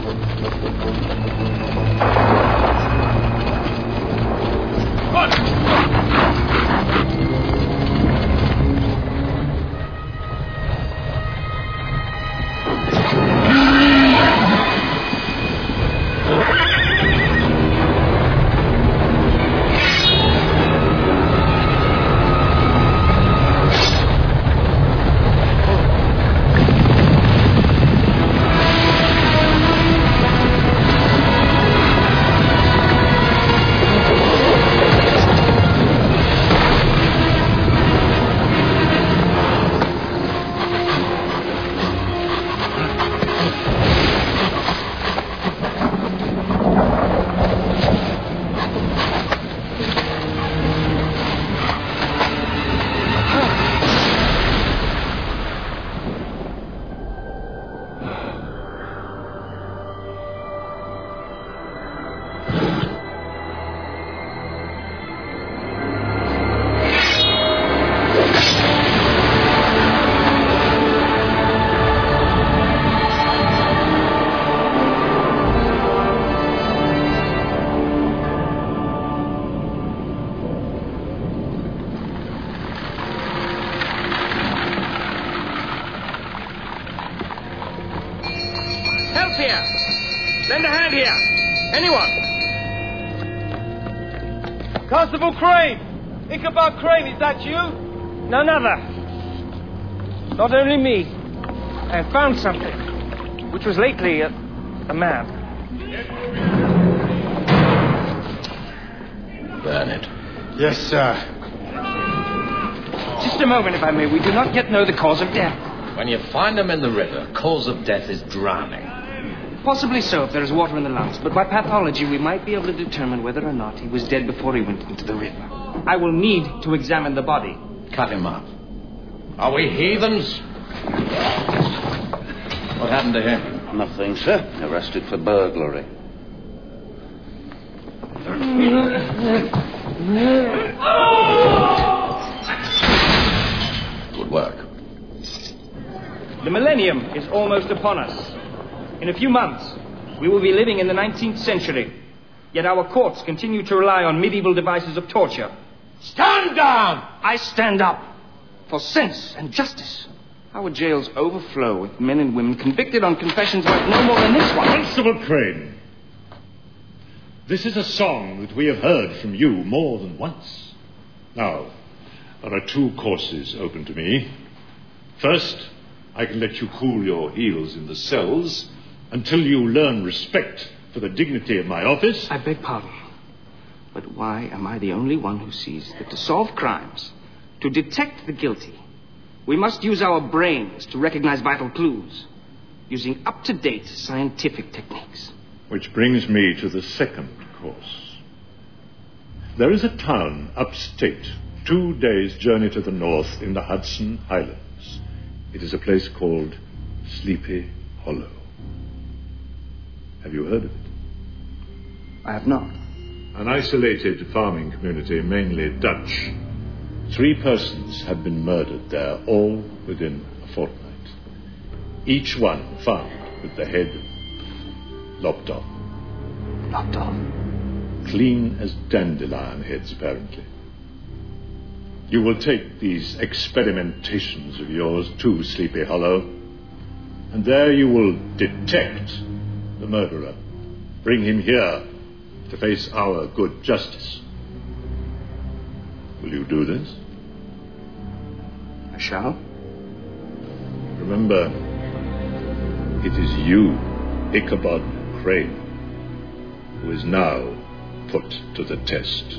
Constable Crane! Ichabod Crane, is that you? None other. Not only me. I have found something, which was lately a man. Burn it. Yes, sir. Just a moment, if I may. We do not yet know the cause of death. When you find him in the river, cause of death is drowning. Possibly so, if there is water in the lungs. But by pathology, we might be able to determine whether or not he was dead before he went into the river. I will need to examine the body. Cut him up. Are we heathens? What happened to him? Nothing, sir. Arrested for burglary. Good work. The millennium is almost upon us. In a few months, we will be living in the 19th century. Yet our courts continue to rely on medieval devices of torture. Stand down! I stand up for sense and justice. Our jails overflow with men and women convicted on confessions worth no more than this one. Constable Crane, this is a song that we have heard from you more than once. Now, there are two courses open to me. First, I can let you cool your heels in the cells until you learn respect for the dignity of my office. I beg pardon, but why am I the only one who sees that to solve crimes, to detect the guilty, we must use our brains to recognize vital clues, using up-to-date scientific techniques? Which brings me to the second course. There is a town upstate, 2 days' journey to the north in the Hudson Highlands. It is a place called Sleepy Hollow. Have you heard of it? I have not. An isolated farming community, mainly Dutch. 3 persons have been murdered there, all within a fortnight. Each one found with the head lopped off. Lopped off? Clean as dandelion heads, apparently. You will take these experimentations of yours to Sleepy Hollow, and there you will detect the murderer. Bring him here to face our good justice. Will you do this? I shall. Remember, it is you, Ichabod Crane, who is now put to the test.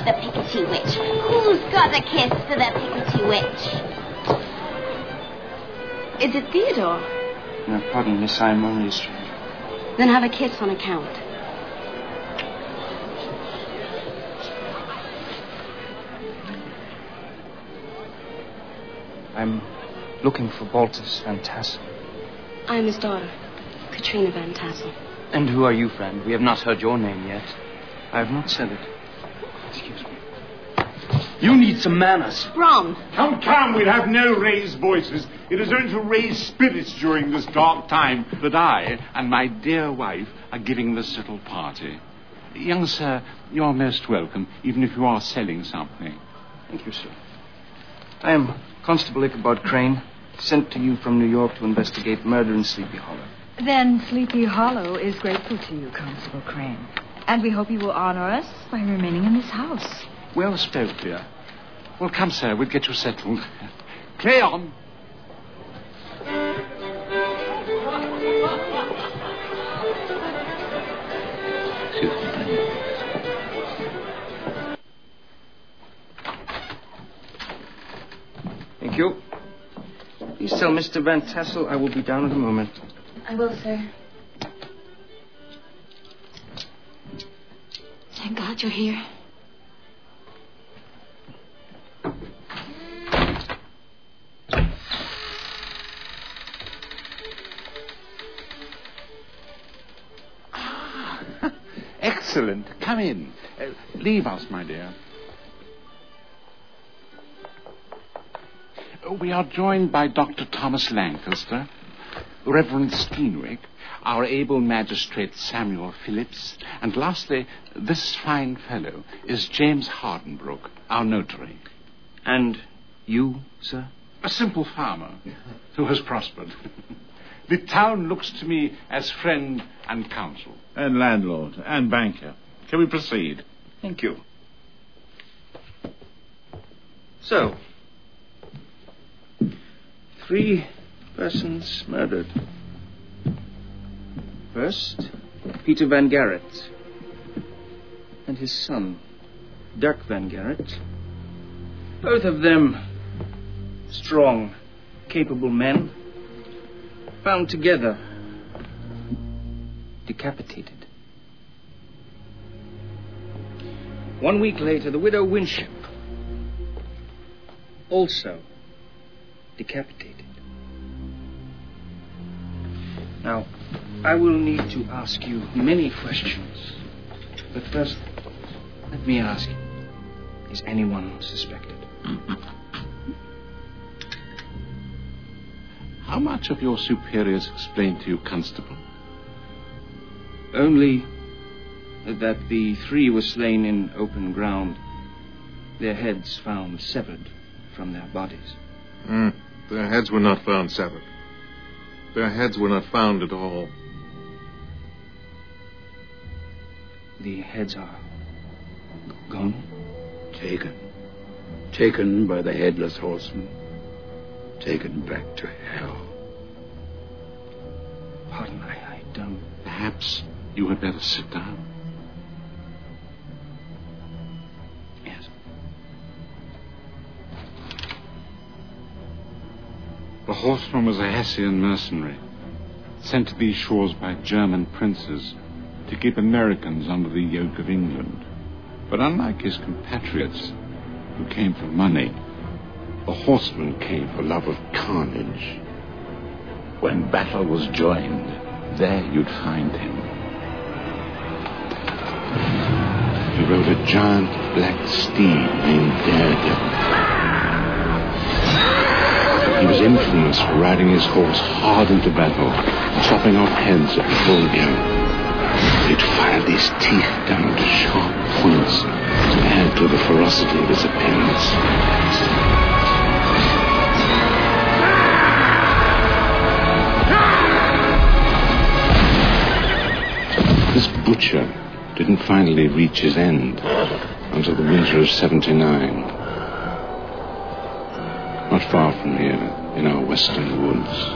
the Pickety Witch? Who's got a kiss for the Pickety Witch? Is it Theodore? No, pardon, Miss, I'm only a stranger. Then have a kiss on account. I'm looking for Baltus Van Tassel. I am his daughter, Katrina Van Tassel. And who are you, friend? We have not heard your name yet. I have not said it. Excuse me. You need some manners. Brom! Come, we'll have no raised voices. It is only to raise spirits during this dark time that I and my dear wife are giving this little party. Young sir, you are most welcome, even if you are selling something. Thank you, sir. I am Constable Ichabod Crane, sent to you from New York to investigate murder in Sleepy Hollow. Then Sleepy Hollow is grateful to you, Constable Crane. And we hope you will honor us by remaining in this house. Well spoke, dear. Well, come, sir, we'll get you settled. Play on. Excuse me. Thank you. Please tell Mr. Van Tassel I will be down in a moment. I will, sir. Thank God you're here. Excellent. Come in. Leave us, my dear. We are joined by Dr. Thomas Lancaster, Reverend Steenwick, our able magistrate Samuel Phillips, and lastly, this fine fellow is James Hardenbrook, our notary. And you, sir? A simple farmer who has prospered. The town looks to me as friend and counsel. And landlord and banker. Can we proceed? Thank you. So, 3 persons murdered. First, Peter Van Garrett and his son, Dirk Van Garrett. Both of them strong, capable men, found together, decapitated. 1 week later, the widow Winship, also decapitated. Now, I will need to ask you many questions. But first, let me ask, is anyone suspected? How much of your superiors explained to you, Constable? Only that the 3 were slain in open ground, their heads found severed from their bodies. Their heads were not found severed. Their heads were not found at all. The heads are gone? Taken by the headless horseman. Taken back to hell. Pardon, I don't... Perhaps you had better sit down. Yes. The horseman was a Hessian mercenary, sent to these shores by German princes to keep Americans under the yoke of England. But unlike his compatriots, who came for money, the horseman came for love of carnage. When battle was joined, there you'd find him. He rode a giant black steed named Daredevil. He was infamous for riding his horse hard into battle, chopping off heads at full gallop. He'd fire these teeth down to sharp points to add to the ferocity of his appearance. This butcher didn't finally reach his end until the winter of 79. Not far from here, in our western woods.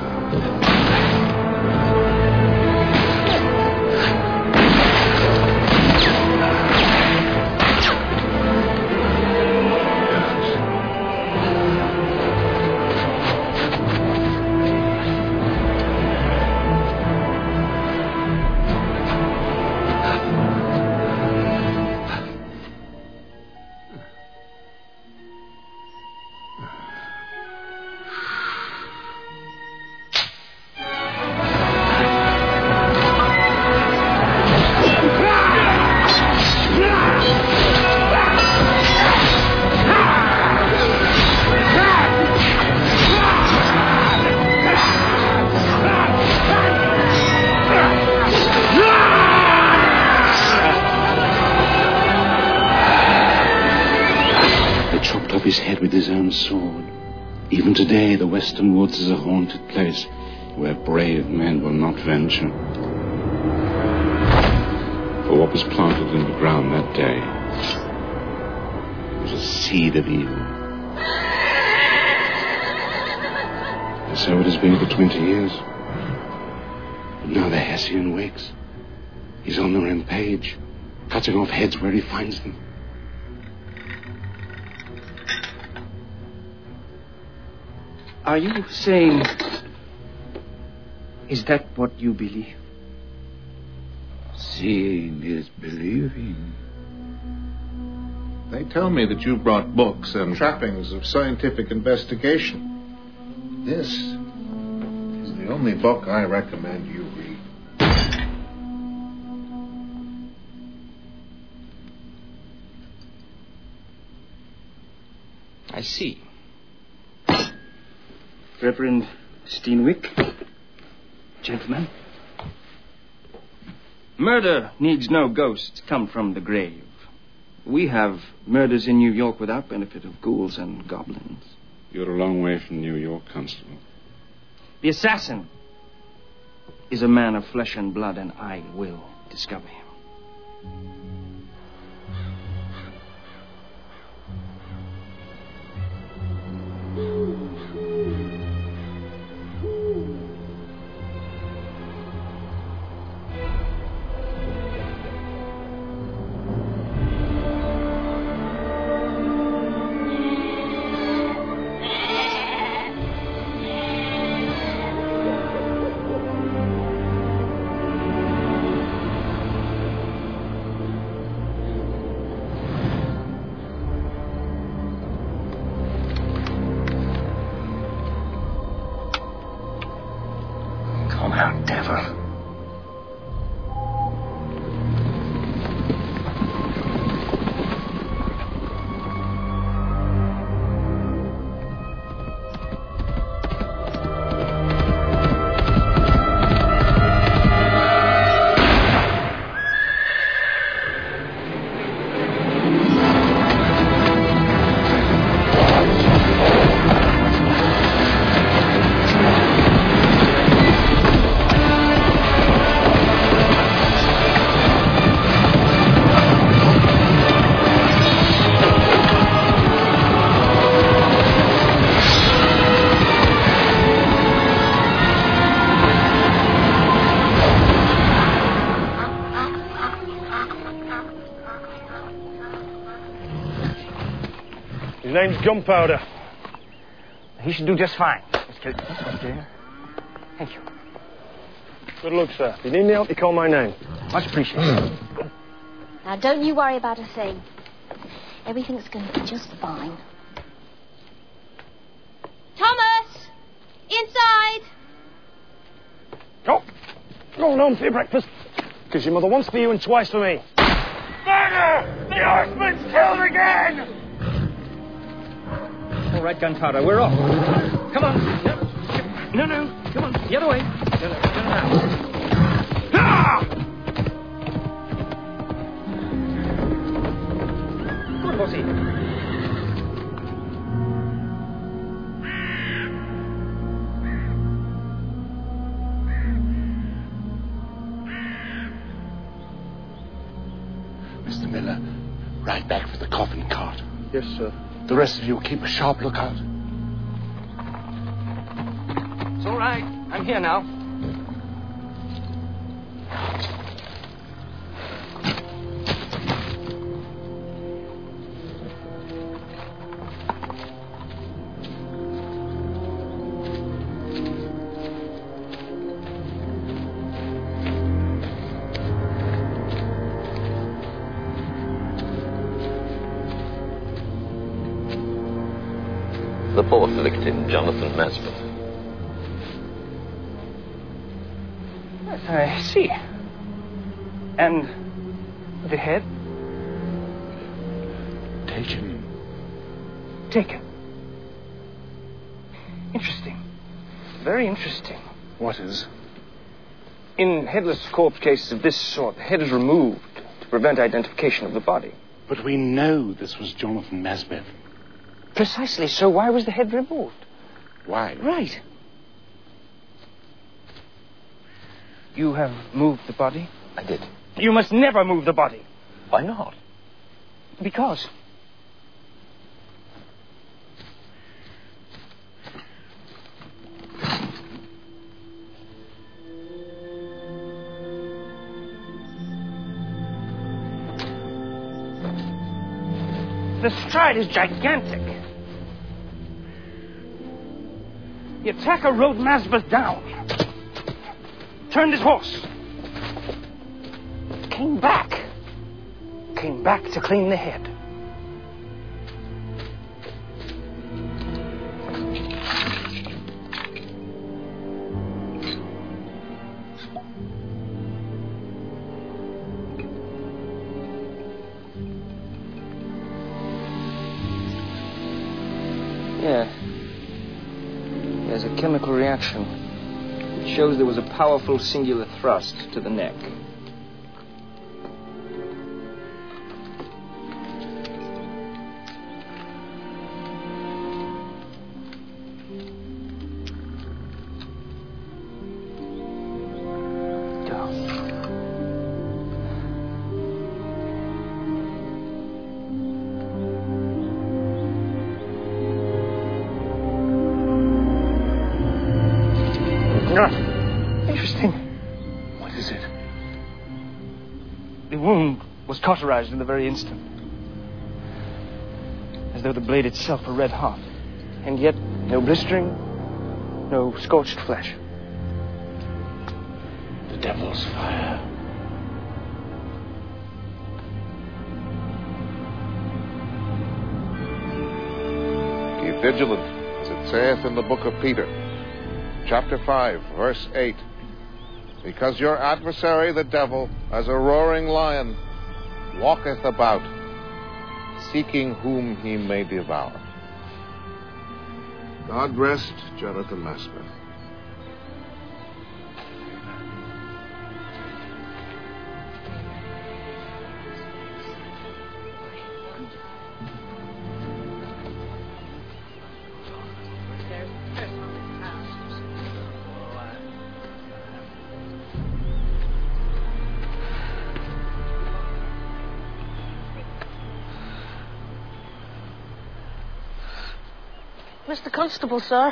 chopped off his head with his own sword. Even today, the western woods is a haunted place where brave men will not venture. For what was planted in the ground that day was a seed of evil. And so it has been for 20 years. But now the Hessian wakes. He's on the rampage, cutting off heads where he finds them. Are you saying... Is that what you believe? Seeing is believing. They tell me that you brought books and trappings of scientific investigation. This is the only book I recommend you read. I see. Reverend Steenwick, gentlemen. Murder needs no ghosts come from the grave. We have murders in New York without benefit of ghouls and goblins. You're a long way from New York, Constable. The assassin is a man of flesh and blood, and I will discover him. His name's Gunpowder. He should do just fine. Okay. Thank you. Good luck, sir. If you need any help, you call my name. Much appreciated. Now, don't you worry about a thing. Everything's going to be just fine. Thomas! Inside! Oh, going home for your breakfast. Because your mother once for you and twice for me. Murder! The horseman's killed again! All right, Gunpowder, we're off. Come on. No. Come on, the other way. No. Ah! Good, Bossy. Mr. Miller, ride back for the coffin cart. Yes, sir. The rest of you keep a sharp lookout. It's all right. I'm here now. The fourth victim, Jonathan Masbeth. Yes, I see. And the head? Taken. Taken. Interesting. Very interesting. What is? In headless corpse cases of this sort, the head is removed to prevent identification of the body. But we know this was Jonathan Masbeth. Precisely. So why was the head removed? Why? Right. You have moved the body? I did. You must never move the body. Why not? Because. The stride is gigantic. The attacker rode Masbeth down. Turned his horse. Came back. Came back to clean the head. Yeah. There's a chemical reaction. It shows there was a powerful singular thrust to the neck. Interesting. What is it? The wound was cauterized in the very instant. As though the blade itself were red hot. And yet, no blistering, no scorched flesh. The devil's fire. Keep vigilant, as it saith in the book of Peter, chapter 5, verse 8. Because your adversary, the devil, as a roaring lion, walketh about, seeking whom he may devour. God rest Jonathan Masbeth. Mr. Constable, sir.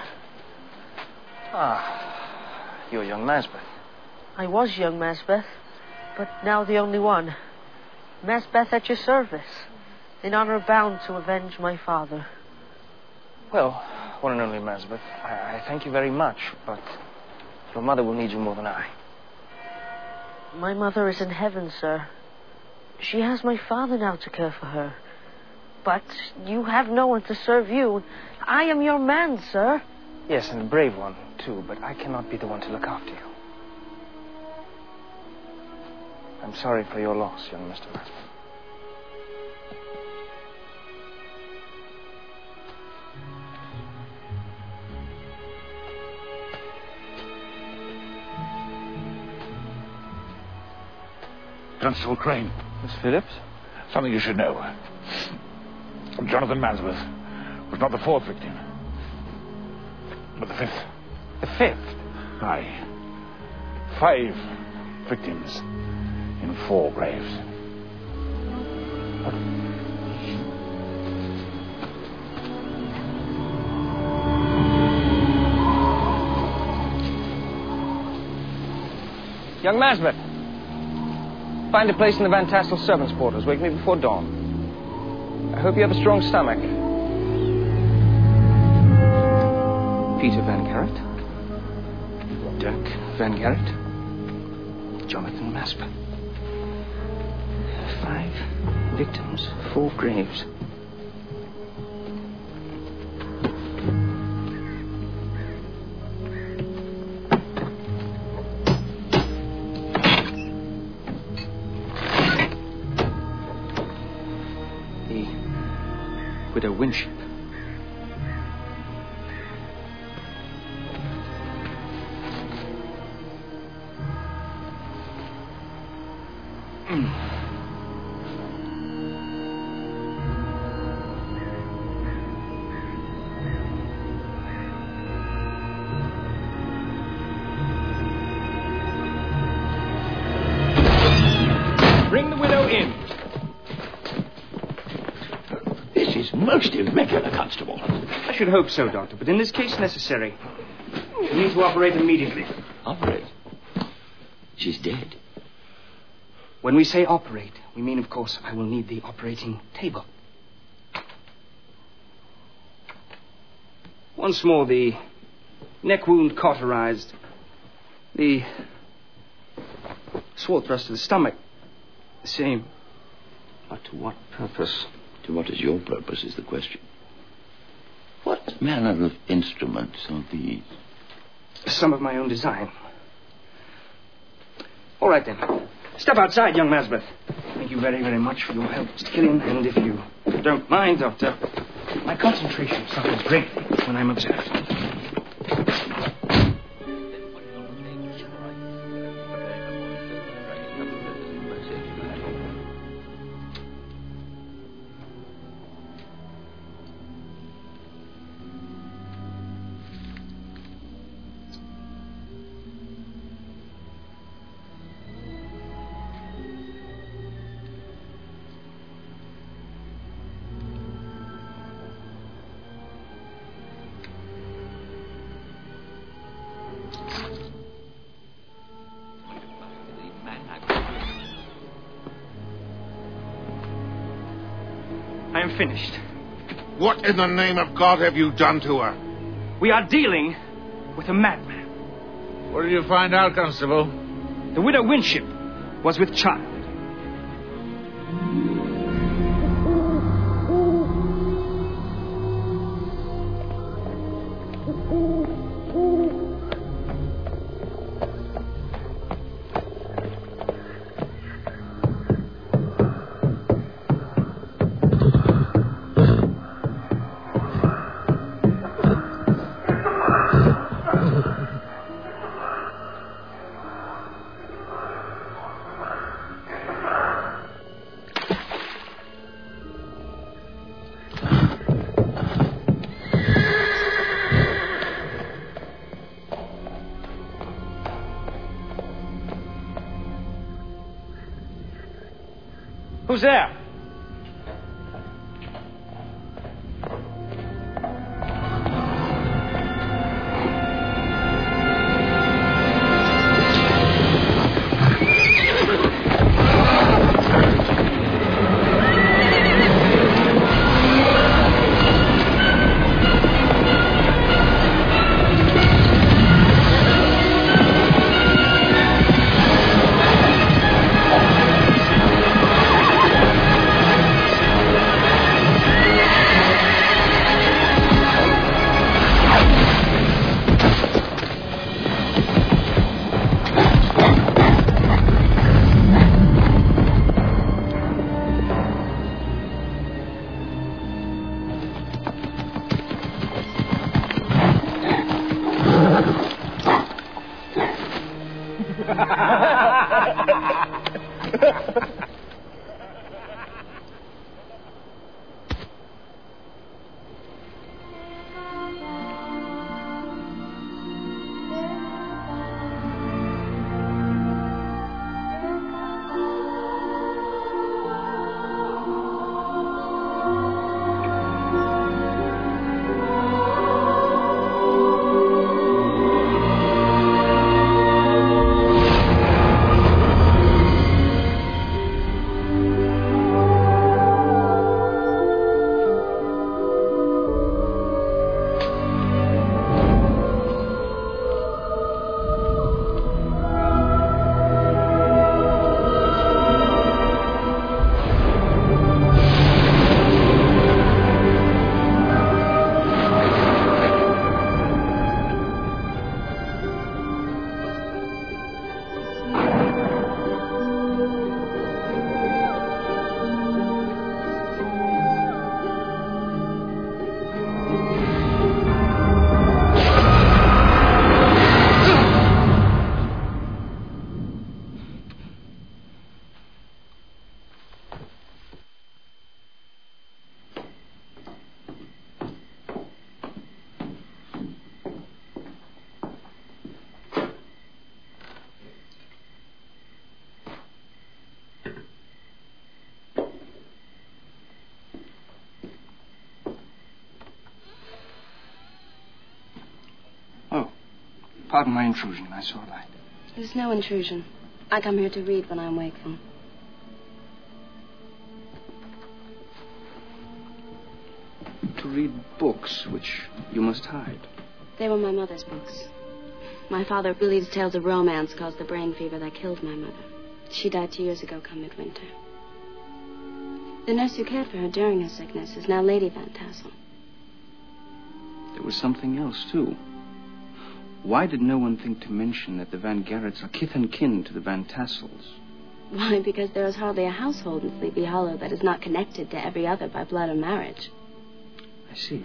Ah, you're young Masbeth. I was young Masbeth, but now the only one. Masbeth at your service, in honor bound to avenge my father. Well, one and only Masbeth, I thank you very much, but your mother will need you more than I. My mother is in heaven, sir. She has my father now to care for her. But you have no one to serve you. I am your man, sir. Yes, and a brave one, too, but I cannot be the one to look after you. I'm sorry for your loss, young Mr. Masbeth. Constable Crane. Miss Phillips? Something you should know. Jonathan Masbeth was not the fourth victim, but the fifth. The fifth? Aye. 5 victims in 4 graves. Young Masbeth, find a place in the Van Tassel servants' quarters. Wake me before dawn. I hope you have a strong stomach. Peter Van Garrett. Dirk Van Garrett. Jonathan Masbeth. 5 victims, 4 graves. The Widow Winship. is most irregular, Constable. I should hope so, Doctor, but in this case necessary. We need to operate immediately. Operate? She's dead. When we say operate, we mean, of course, I will need the operating table. Once more, the neck wound cauterized. The sword thrust to the stomach. The same. But to what purpose? To what is your purpose is the question. What manner of instruments are these? Some of my own design. All right, then. Step outside, young Masbeth. Thank you very, very much for your help, Mr. Killian. And if you don't mind, Doctor, my concentration suffers greatly when I'm observed. I am finished. What in the name of God have you done to her? We are dealing with a madman. What did you find out, Constable? The widow Winship was with child. Who's there? Pardon my intrusion. I saw a light. There's no intrusion. I come here to read when I'm wakeful. To read books which you must hide. They were my mother's books. My father believes tales of romance caused the brain fever that killed my mother. She died 2 years ago come midwinter. The nurse who cared for her during her sickness is now Lady Van Tassel. There was something else, too. Why did no one think to mention that the Van Garretts are kith and kin to the Van Tassels? Why, because there is hardly a household in Sleepy Hollow that is not connected to every other by blood or marriage. I see.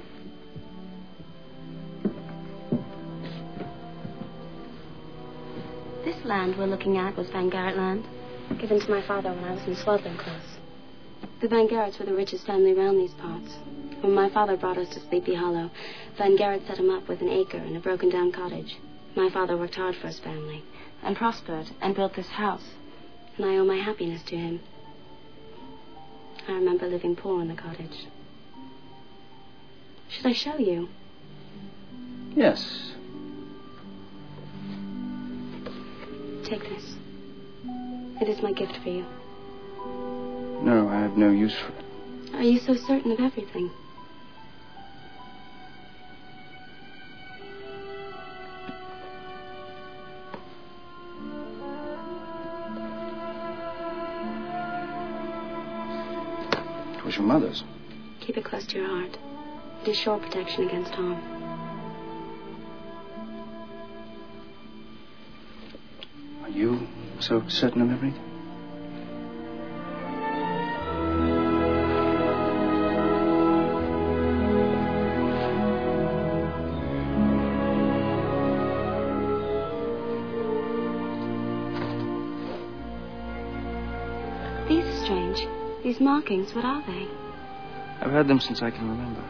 This land we're looking at was Van Garrett land, given to my father when I was in swaddling clothes. The Van Garretts were the richest family round these parts. When my father brought us to Sleepy Hollow, Van Garrett set him up with an acre and a broken-down cottage. My father worked hard for his family, and prospered, and built this house. And I owe my happiness to him. I remember living poor in the cottage. Should I show you? Yes. Take this. It is my gift for you. No, I have no use for it. Are you so certain of everything? It was your mother's. Keep it close to your heart. It is sure protection against harm. Are you so certain of everything? These are strange. These markings, what are they? I've heard them since I can remember.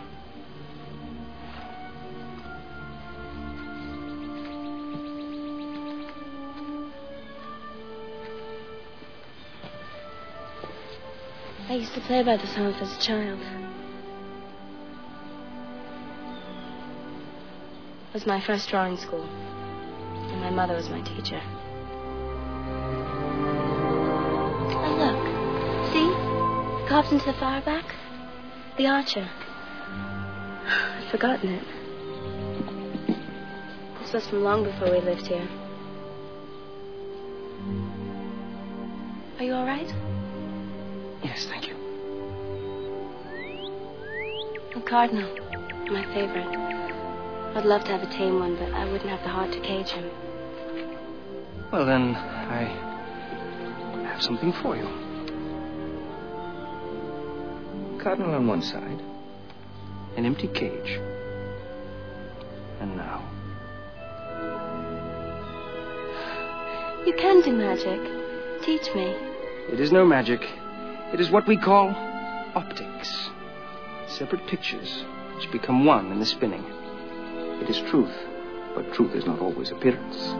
I used to play by this hearth as a child. It was my first drawing school, and my mother was my teacher. Oh, look. See? Carved into the fire back? The archer. I'd forgotten it. This was from long before we lived here. Are you all right? Yes, thank you. A cardinal. My favorite. I'd love to have a tame one, but I wouldn't have the heart to cage him. Well, then, I have something for you. Cardinal on one side, an empty cage. And now. You can do magic. Teach me. It is no magic. It is what we call optics. Separate pictures which become one in the spinning. It is truth, but truth is not always appearance.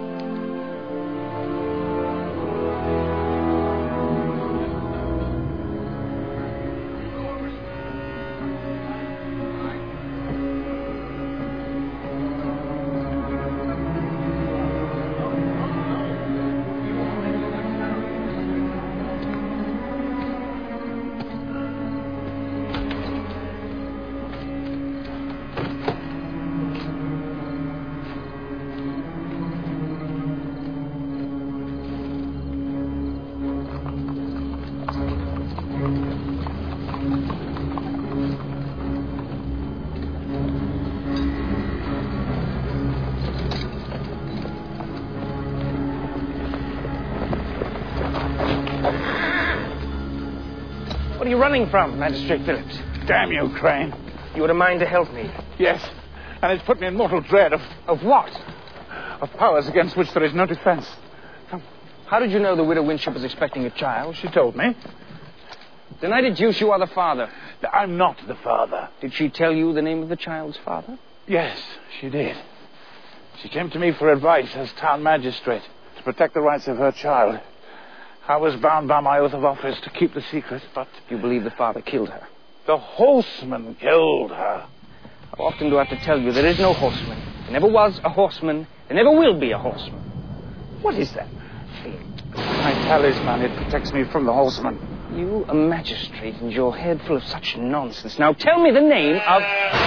What are you running from, Magistrate Phillips? Damn you, Crane. You had a mind to help me. Yes, and it's put me in mortal dread of what? Of powers against which there is no defense. How did you know the widow Winship was expecting a child? She told me. Then I deduce you are the father. I'm not the father. Did she tell you the name of the child's father? Yes, she did. She came to me for advice as town magistrate to protect the rights of her child. I was bound by my oath of office to keep the secret, but... You believe the father killed her? The horseman killed her. How often do I have to tell you there is no horseman? There never was a horseman. There never will be a horseman. What is that? My talisman, it protects me from the horseman. You, a magistrate, and your head full of such nonsense. Now tell me the name of...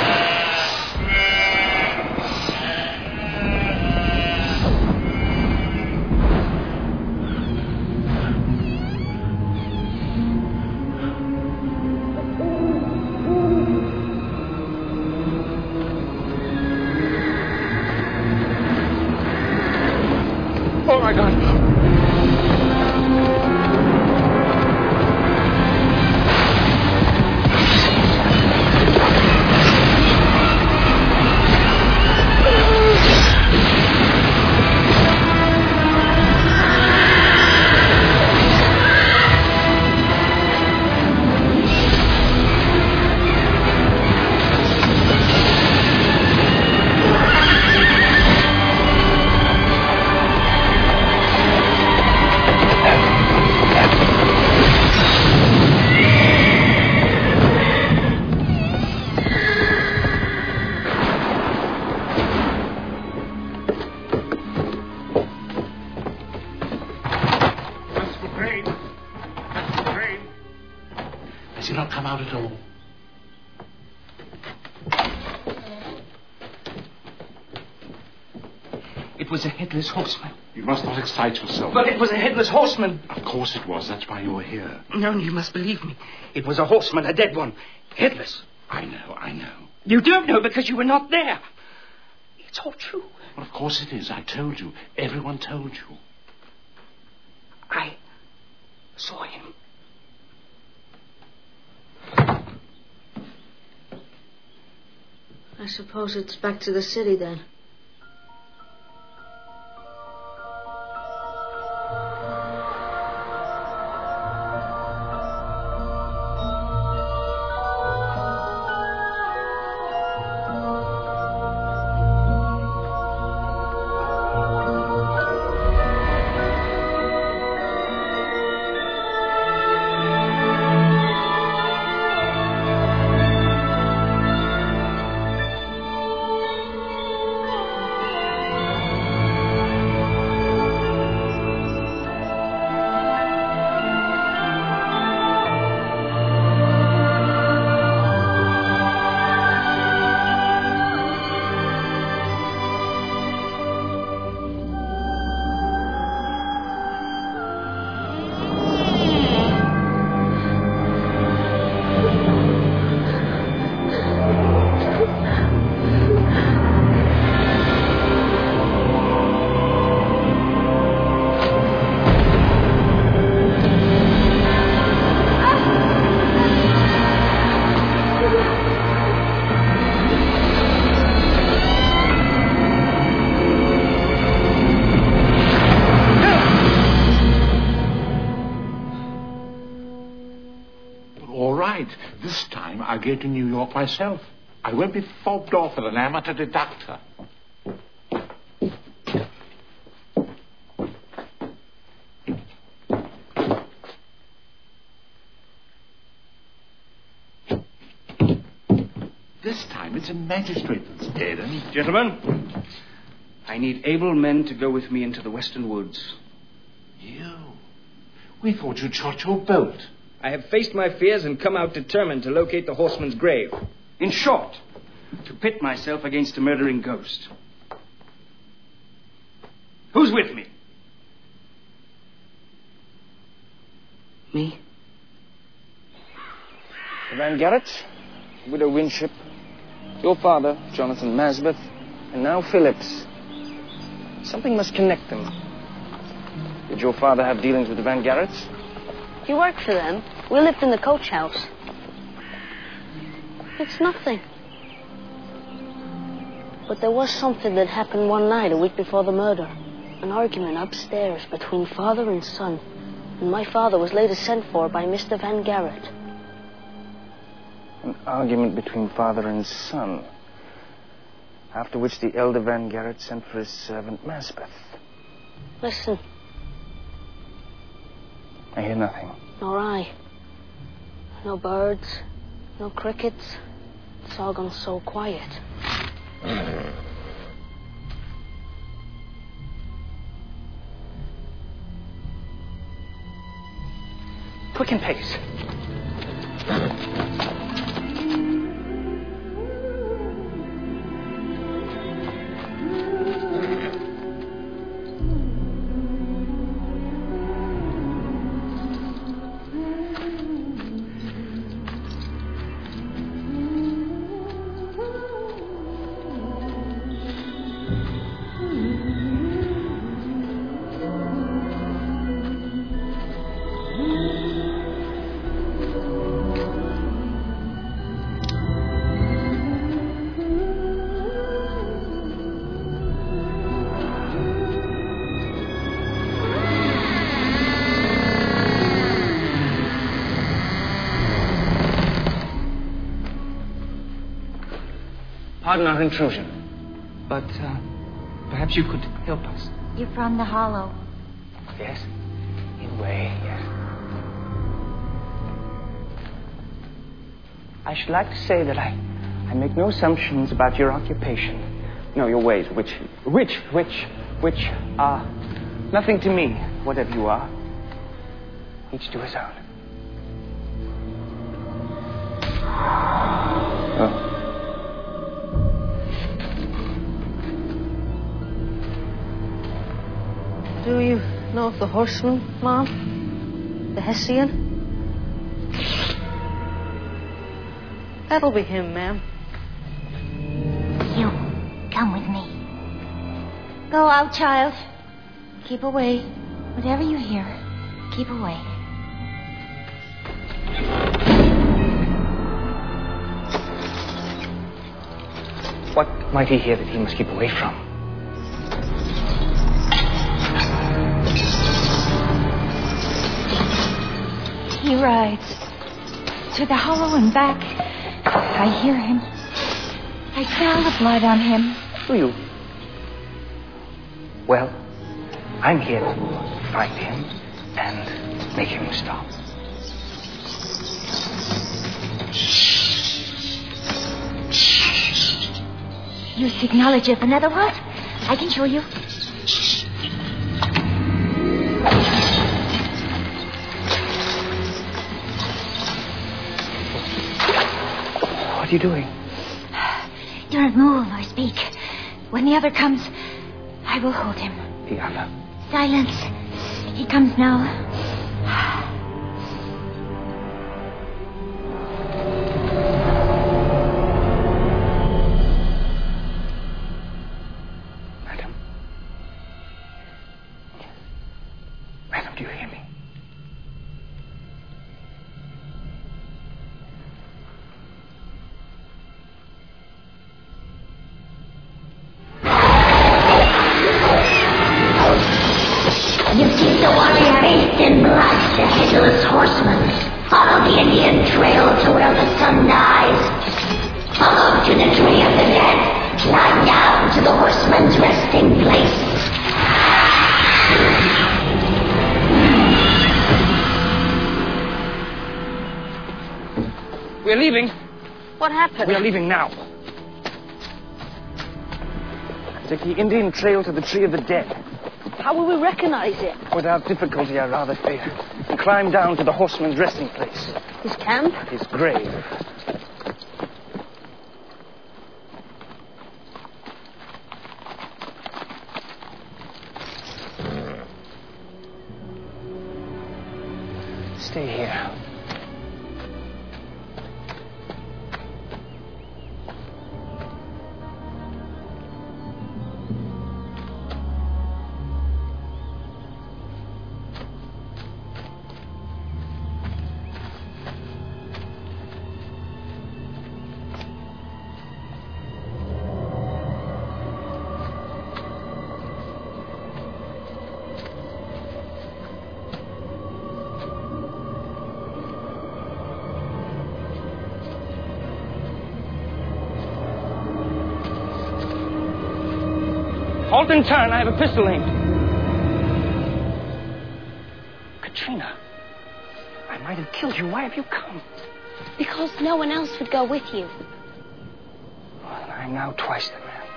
Oh, my God. Has he not come out at all? It was a headless horseman. You must not excite yourself. But it was a headless horseman. Of course it was. That's why you were here. No, you must believe me. It was a horseman, a dead one. Headless. I know. You don't know because you were not there. It's all true. Well, of course it is. I told you. Everyone told you. I saw him. I suppose it's back to the city then. This time I'll go to New York myself. I won't be fobbed off at an amateur deductor. This time it's a magistrate that's dead, and he... Gentlemen, I need able men to go with me into the western woods. You? We thought you'd shot your bolt. I have faced my fears and come out determined to locate the horseman's grave. In short, to pit myself against a murdering ghost. Who's with me? Me? The Van Garretts, Widow Winship, your father, Jonathan Masbeth, and now Phillips. Something must connect them. Did your father have dealings with the Van Garretts? He worked for them. We lived in the coach house. It's nothing. But there was something that happened one night, a week before the murder. An argument upstairs between father and son. And my father was later sent for by Mr. Van Garrett. An argument between father and son. After which the elder Van Garrett sent for his servant Masbeth. Listen. I hear nothing. Nor I. No birds, no crickets. It's all gone so quiet. Quicken pace. Pardon our intrusion, but perhaps you could help us. You're from the Hollow. Yes? In a way, yes. I should like to say that I make no assumptions about your occupation. No, your ways, which are nothing to me, whatever you are. Each to his own. Oh. Do you know of the horseman, Mom? The Hessian? That'll be him, ma'am. You, come with me. Go out, child. Keep away. Whatever you hear, keep away. What might he hear that he must keep away from? He rides to the Hollow and back. I hear him. I smell the blood on him. Do you? Well, I'm here to find him and make him stop. You seek knowledge of another world? I can show you. What are you doing? Don't move or speak. When the other comes, I will hold him. The other? Silence. He comes now. Madam? Madam, do you hear me? You see the warrior bathed in blood, the headless horseman. Follow the Indian trail to where the sun dies. Follow to the tree of the dead. Lie down to the horseman's resting place. We're leaving. What happened? We are leaving now. Take the Indian trail to the tree of the dead. How will we recognize it? Without difficulty, I rather fear. And climb down to the horseman's resting place. His camp? His grave. Stay here. Halt and turn. I have a pistol aimed. Katrina, I might have killed you. Why have you come? Because no one else would go with you. Well, I am now twice the man.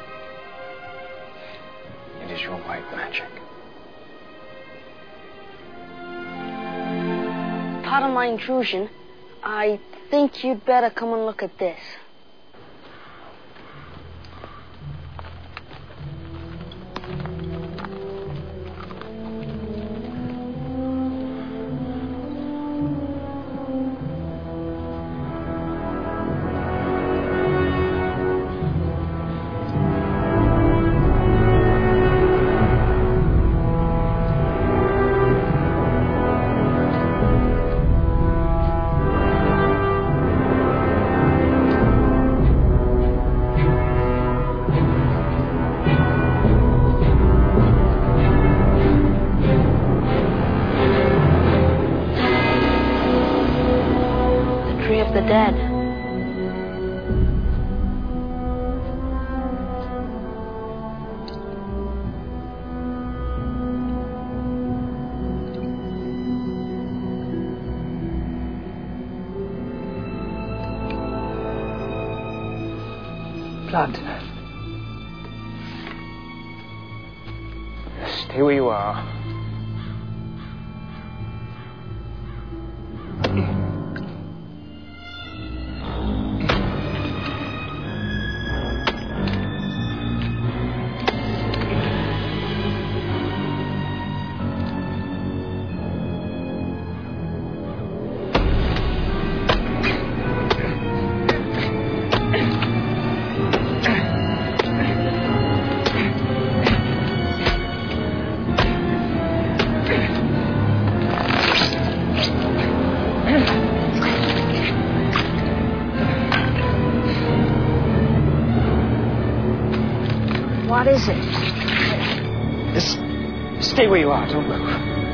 It is your white magic. pardon my intrusion. I think you'd better come and look at this. The dead. Blood. Stay where you are. What is it? Just stay where you are. Don't move.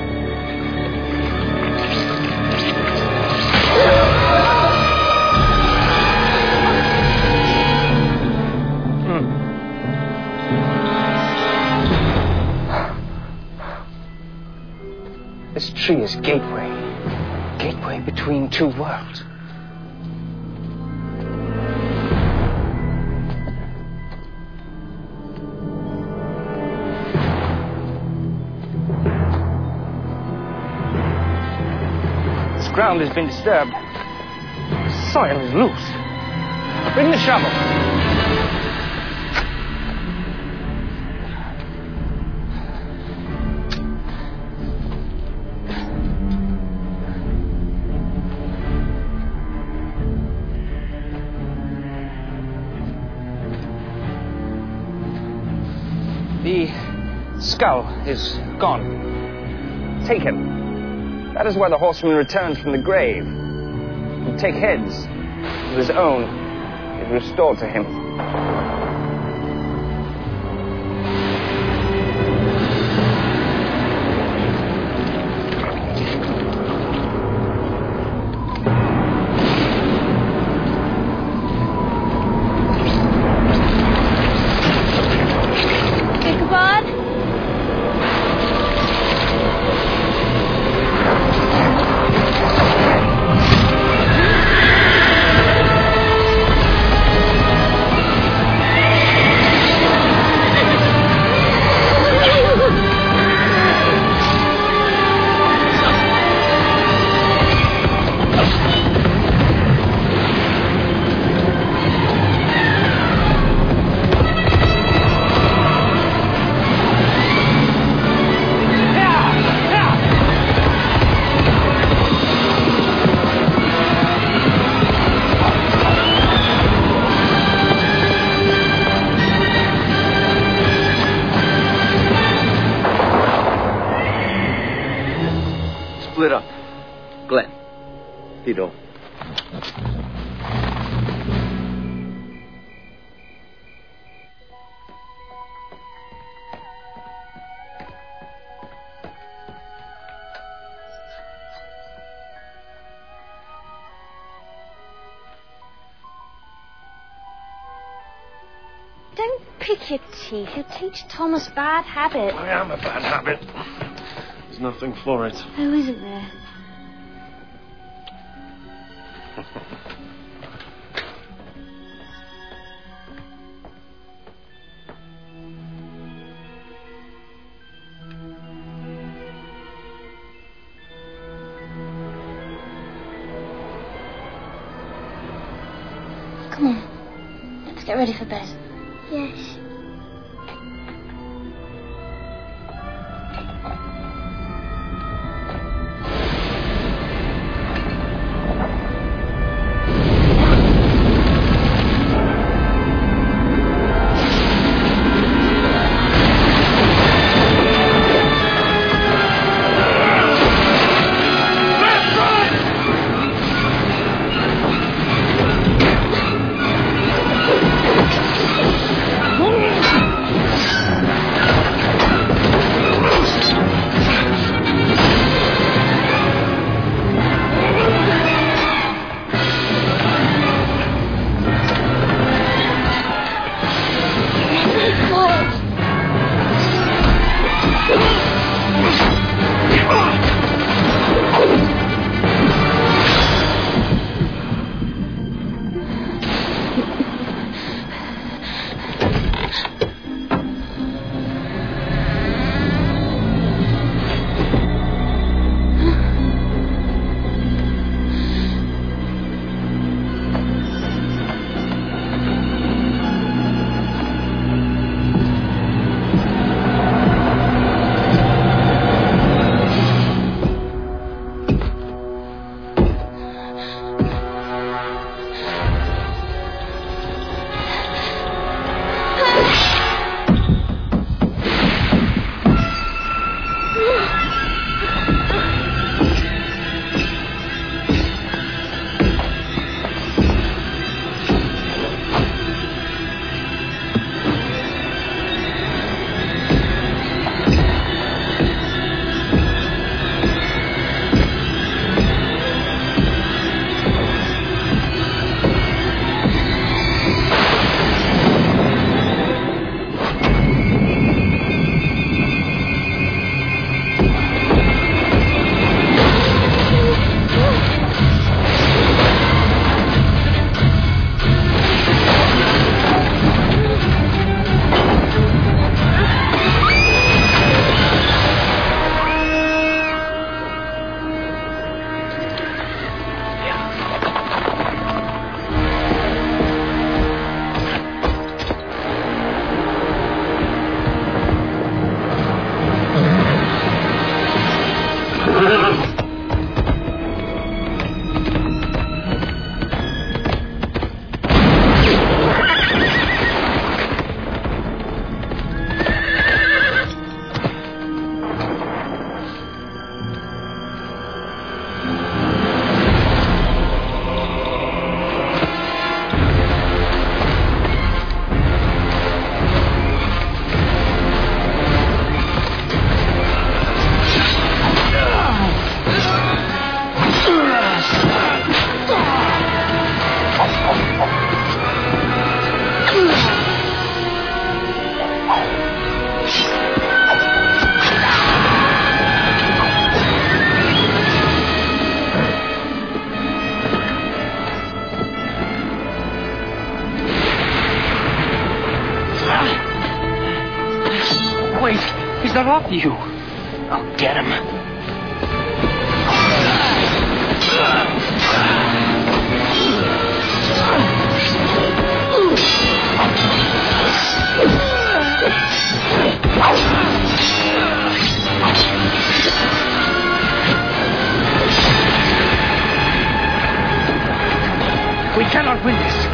This tree is gateway. Gateway between two worlds. This ground has been disturbed. The soil is loose. Bring the shovel. The skull is gone. Taken. That is why the horseman returns from the grave. To take heads of his own is restored to him. Ichabod? Split up. Glenn. Tito. Don't pick your teeth. You'll teach Thomas bad habits. I am a bad habit. There's nothing for it. Oh, isn't there? Let's get ready for bed. Yes. Wait, he's not off you. I'll get him. We cannot win this.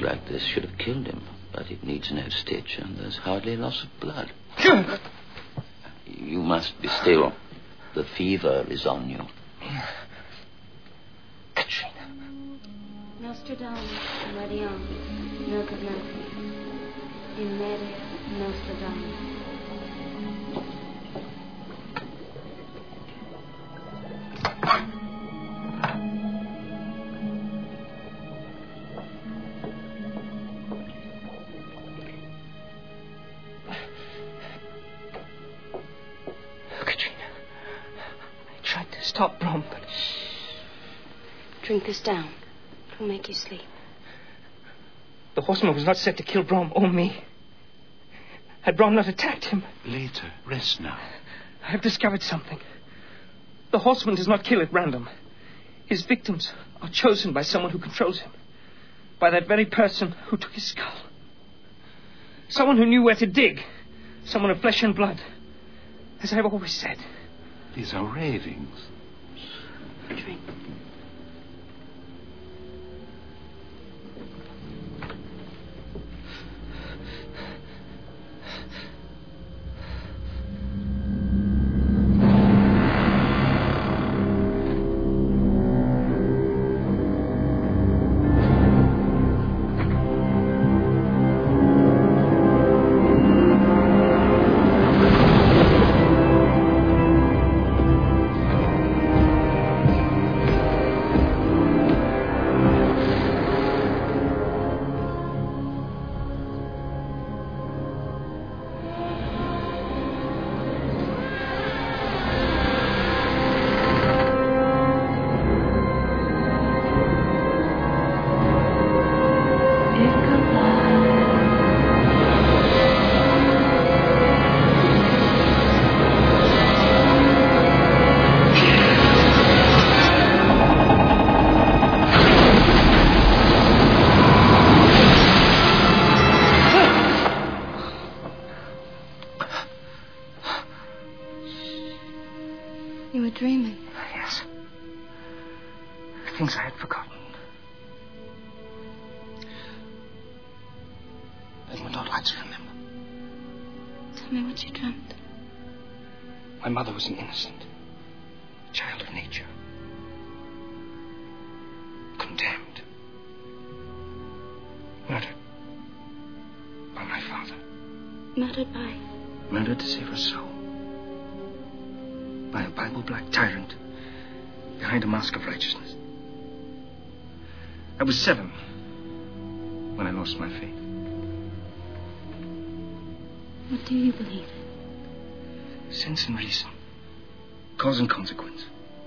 like this should have killed him, but it needs no stitch, and there's hardly loss of blood. You must be still. The fever is on you. Katrina. Nostradamus, Mariam, milk of mercy. In media, Nostradamus. Stop, Brom, but... Drink this down. It'll make you sleep. The horseman was not set to kill Brom or me. Had Brom not attacked him... Later. Rest now. I have discovered something. The horseman does not kill at random. His victims are chosen by someone who controls him. By that very person who took his skull. Someone who knew where to dig. Someone of flesh and blood. As I've always said. These are ravings. Drink. You were dreaming. Yes. Things I had forgotten. I would not like to remember. Tell me what you dreamt. My mother was an innocent child of nature. Condemned. Murdered. By my father. Murdered by? Murdered to save her soul. By a Bible-black tyrant behind a mask of righteousness. I was 7 when I lost my faith. What do you believe? Sense and reason. Cause and consequence.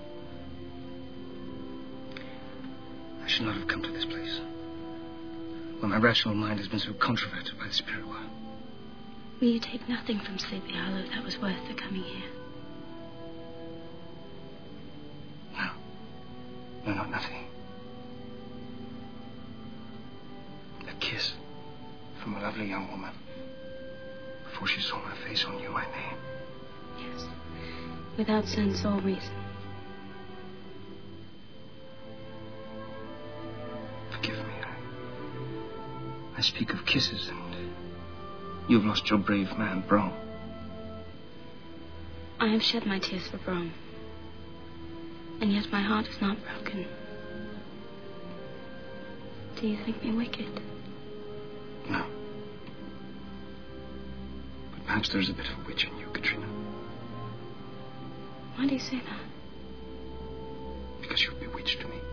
I should not have come to this place, where my rational mind has been so controverted by the spirit world. Will you take nothing from Sleepy Hollow that was worth the coming here? No, not nothing. A kiss from a lovely young woman before she saw my face or knew my name. Yes. Without sense or reason. Forgive me. I speak of kisses, and you've lost your brave man, Brom. I have shed my tears for Brom. And yet my heart is not broken. Do you think me wicked? No. But perhaps there's a bit of a witch in you, Katrina. Why do you say that? Because you've bewitched me.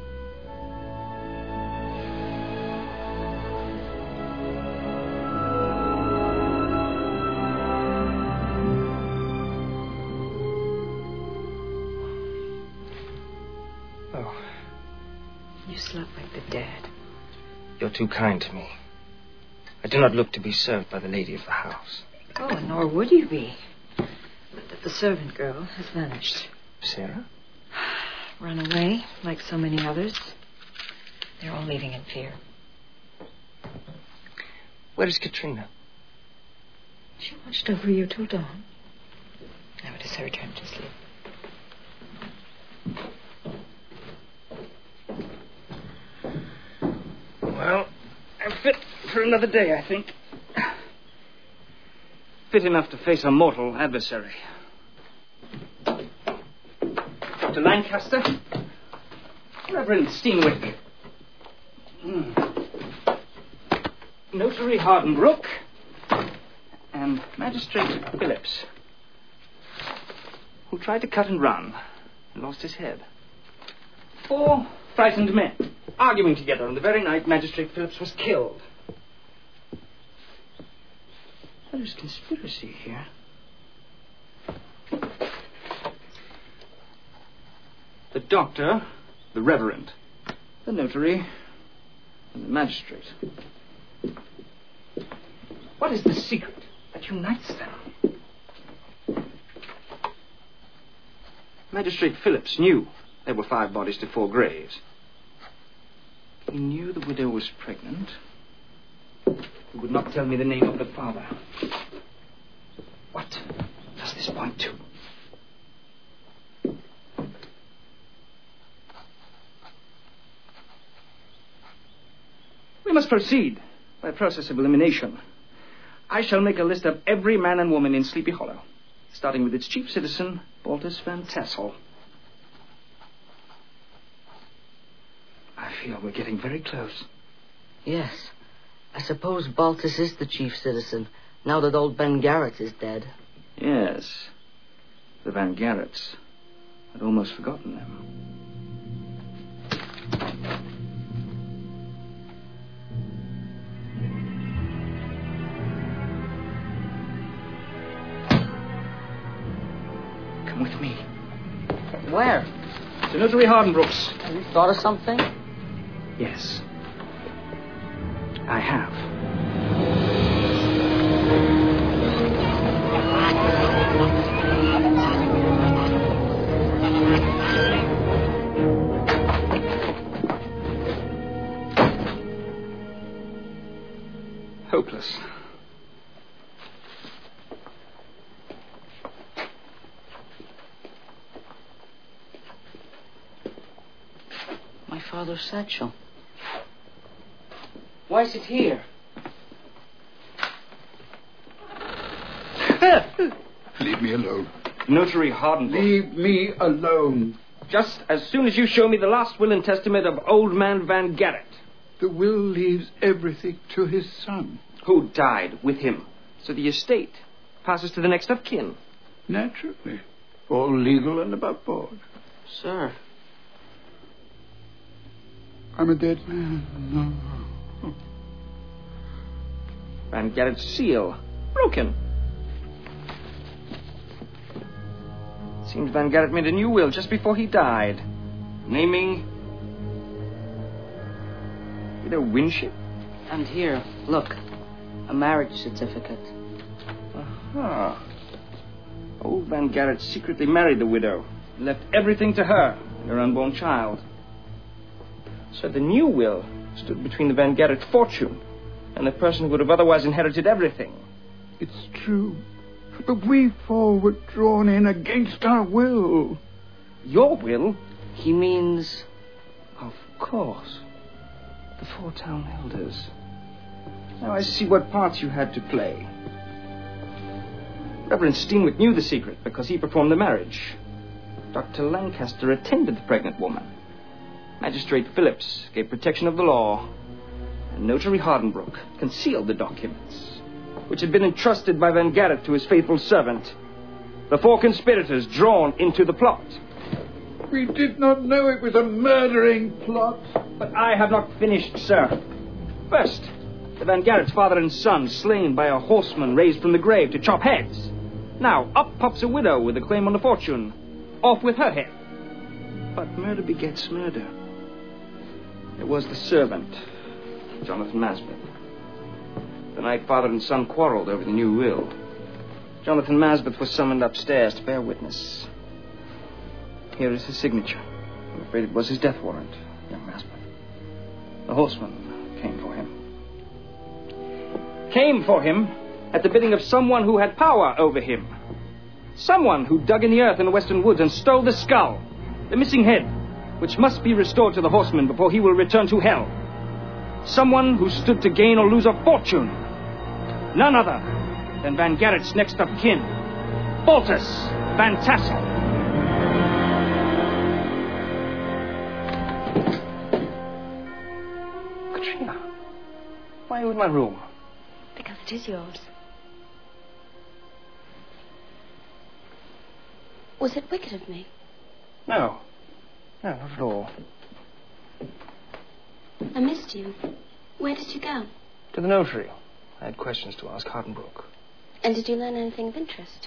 You slept like the dead. You're too kind to me. I do not look to be served by the lady of the house. Oh, and nor would you be. But that the servant girl has vanished. Sarah? Run away, like so many others. They're all leaving in fear. Where is Katrina? She watched over you till dawn. Now it is her turn to sleep. Well, I I'm fit for another day, I think. Fit enough to face a mortal adversary. Dr. Lancaster, Reverend Steenwick, Notary Hardenbrook, and Magistrate Phillips, who tried to cut and run and lost his head. 4 frightened men arguing together on the very night Magistrate Phillips was killed. There's conspiracy here. The doctor, the reverend, the notary, and the magistrate. What is the secret that unites them? Magistrate Phillips knew there were 5 bodies to 4 graves. He knew the widow was pregnant. He would not tell me the name of the father. What does this point to? We must proceed by a process of elimination. I shall make a list of every man and woman in Sleepy Hollow, starting with its chief citizen, Baltus Van Tassel. I feel we're getting very close. Yes. I suppose Baltus is the chief citizen, now that old Ben Garrett is dead. Yes. The Van Garretts. I'd almost forgotten them. Come with me. Where? To Notary Hardenbrook's. Have you thought of something? Yes. I have. Hopeless. My father's satchel. Why is it here? Leave me alone. Notary Hardenbrook. Leave me alone. Just as soon as you show me the last will and testament of old man Van Garrett. The will leaves everything to his son. Who died with him. So the estate passes to the next of kin. Naturally. All legal and above board. Sir. I'm a dead man. No. Van Garrett's seal. Broken. Seems Van Garrett made a new will just before he died. Naming Widow Winship. And here, look. A marriage certificate. Aha. Old Van Garrett secretly married the widow. And left everything to her and her unborn child. So the new will stood between the Van Garrett fortune and the person who would have otherwise inherited everything. It's true. But we 4 were drawn in against our will. Your will? He means... Of course. The 4 town elders. Now I see what parts you had to play. Reverend Steenwick knew the secret because he performed the marriage. Dr. Lancaster attended the pregnant woman. Magistrate Phillips gave protection of the law. And Notary Hardenbrook concealed the documents, which had been entrusted by Van Garrett to his faithful servant. The 4 conspirators drawn into the plot. We did not know it was a murdering plot. But I have not finished, sir. First, the Van Garrett's father and son slain by a horseman raised from the grave to chop heads. Now, up pops a widow with a claim on the fortune. Off with her head. But murder begets murder. There was the servant, Jonathan Masbeth. The night father and son quarreled over the new will. Jonathan Masbeth was summoned upstairs to bear witness. Here is his signature. I'm afraid it was his death warrant, young Masbeth. The horseman came for him. Came for him at the bidding of someone who had power over him. Someone who dug in the earth in the western woods and stole the skull, the missing head, which must be restored to the horseman before he will return to hell. Someone who stood to gain or lose a fortune. None other than Van Garrett's next of kin, Baltus Van Tassel. Katrina, why are you in my room? Because it is yours. Was it wicked of me? No. No, not at all. I missed you. Where did you go? To the notary. I had questions to ask Hardenbrook. And did you learn anything of interest?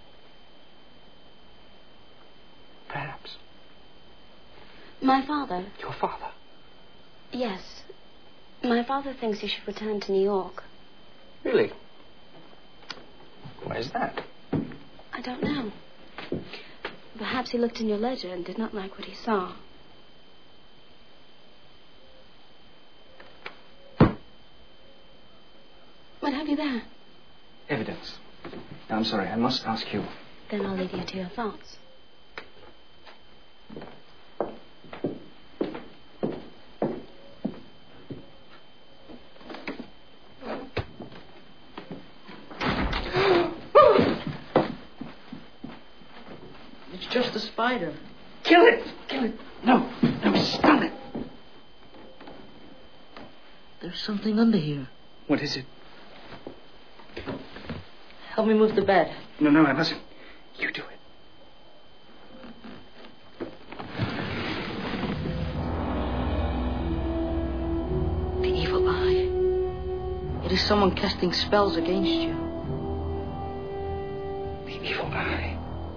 Perhaps. My father... Your father? Yes. My father thinks you should return to New York. Really? Why is that? I don't know. Perhaps he looked in your ledger and did not like what he saw. What have you there? Evidence. Now, I'm sorry, I must ask you. Then I'll leave you to your thoughts. It's just a spider. Kill it! Kill it! No, stun it! There's something under here. What is it? Help me move the bed. No, I mustn't. You do it. The evil eye. It is someone casting spells against you. The evil eye.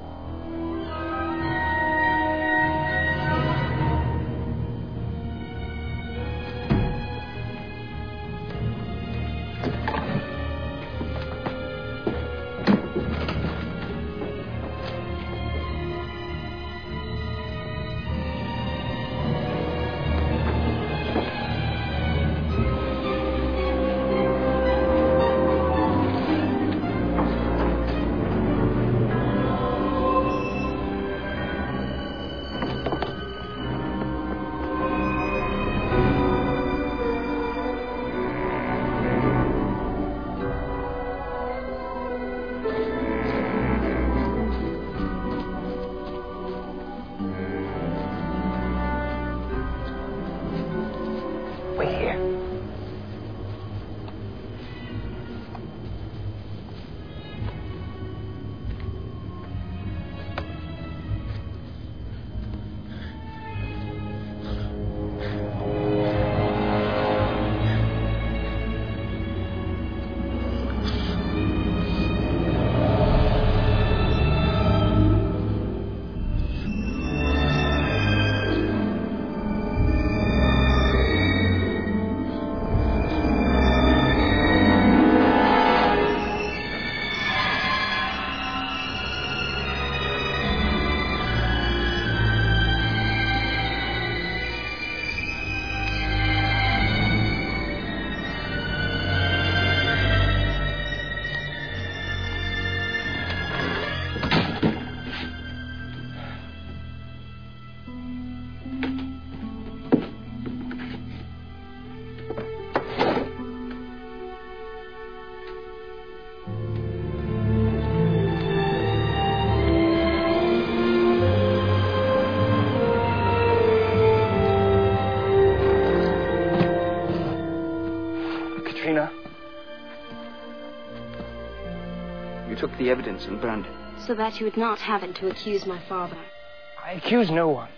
took the evidence and burned it. So that you would not have it to accuse my father. I accuse no one.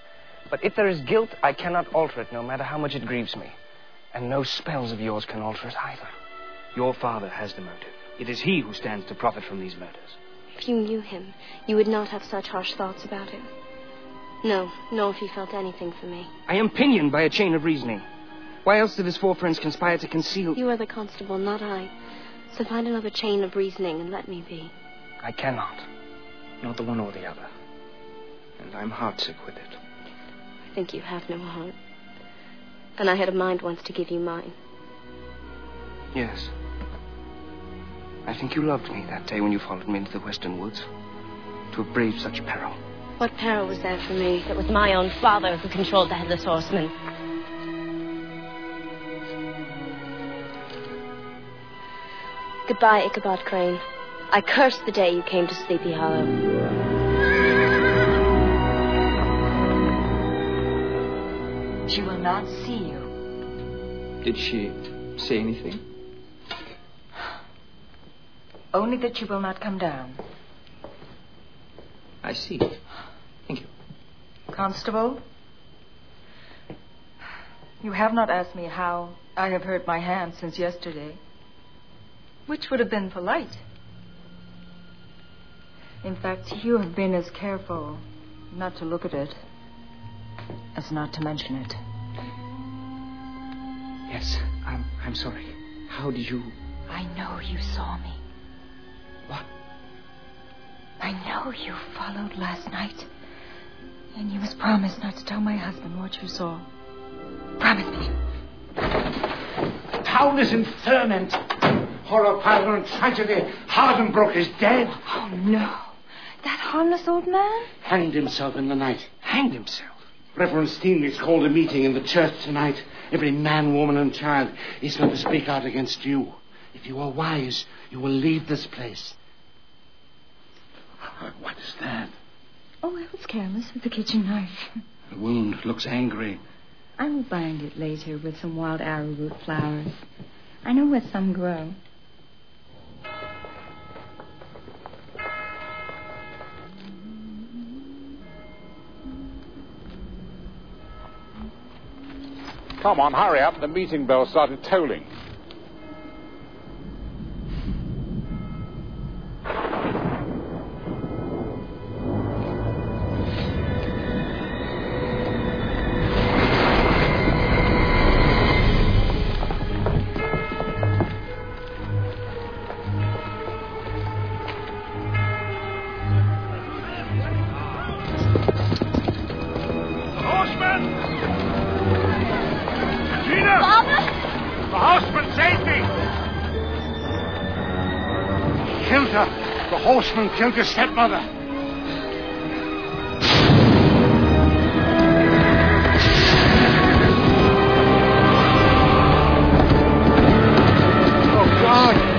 But if there is guilt, I cannot alter it, no matter how much it grieves me. And no spells of yours can alter it either. Your father has the motive. It is he who stands to profit from these murders. If you knew him, you would not have such harsh thoughts about him. No, nor if you felt anything for me. I am pinioned by a chain of reasoning. Why else did his four friends conspire to conceal... You are the constable, not I. So find another chain of reasoning and let me be. I cannot. Not the one or the other. And I'm heartsick with it. I think you have no heart. And I had a mind once to give you mine. Yes. I think you loved me that day when you followed me into the western woods. To have braved such peril. What peril was there for me? It was my own father who controlled the Headless Horseman. Goodbye, Ichabod Crane. I curse the day you came to Sleepy Hollow. She will not see you. Did she say anything? Only that you will not come down. I see. Thank you. Constable, you have not asked me how I have hurt my hand since yesterday, which would have been polite. In fact, you have been as careful not to look at it as not to mention it. Yes, I'm sorry. How did you... I know you saw me. What? I know you followed last night. And you must promise not to tell my husband what you saw. Promise me. Town is in ferment. Horror, powder, and tragedy. Hardenbrook is dead. Oh, no. That harmless old man? Hanged himself in the night. Hanged himself? Reverend Steenwig's called a meeting in the church tonight. Every man, woman, and child is going to speak out against you. If you are wise, you will leave this place. What is that? Oh, I was careless with the kitchen knife. The wound looks angry. I will bind it later with some wild arrowroot flowers. I know where some grow. Come on, hurry up. The meeting bell started tolling. The horseman killed your stepmother. Oh, God.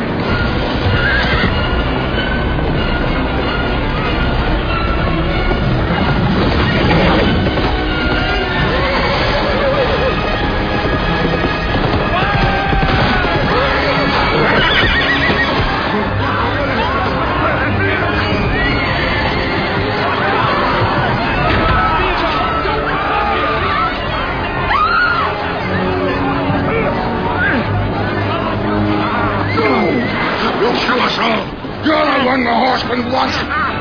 The horseman wants.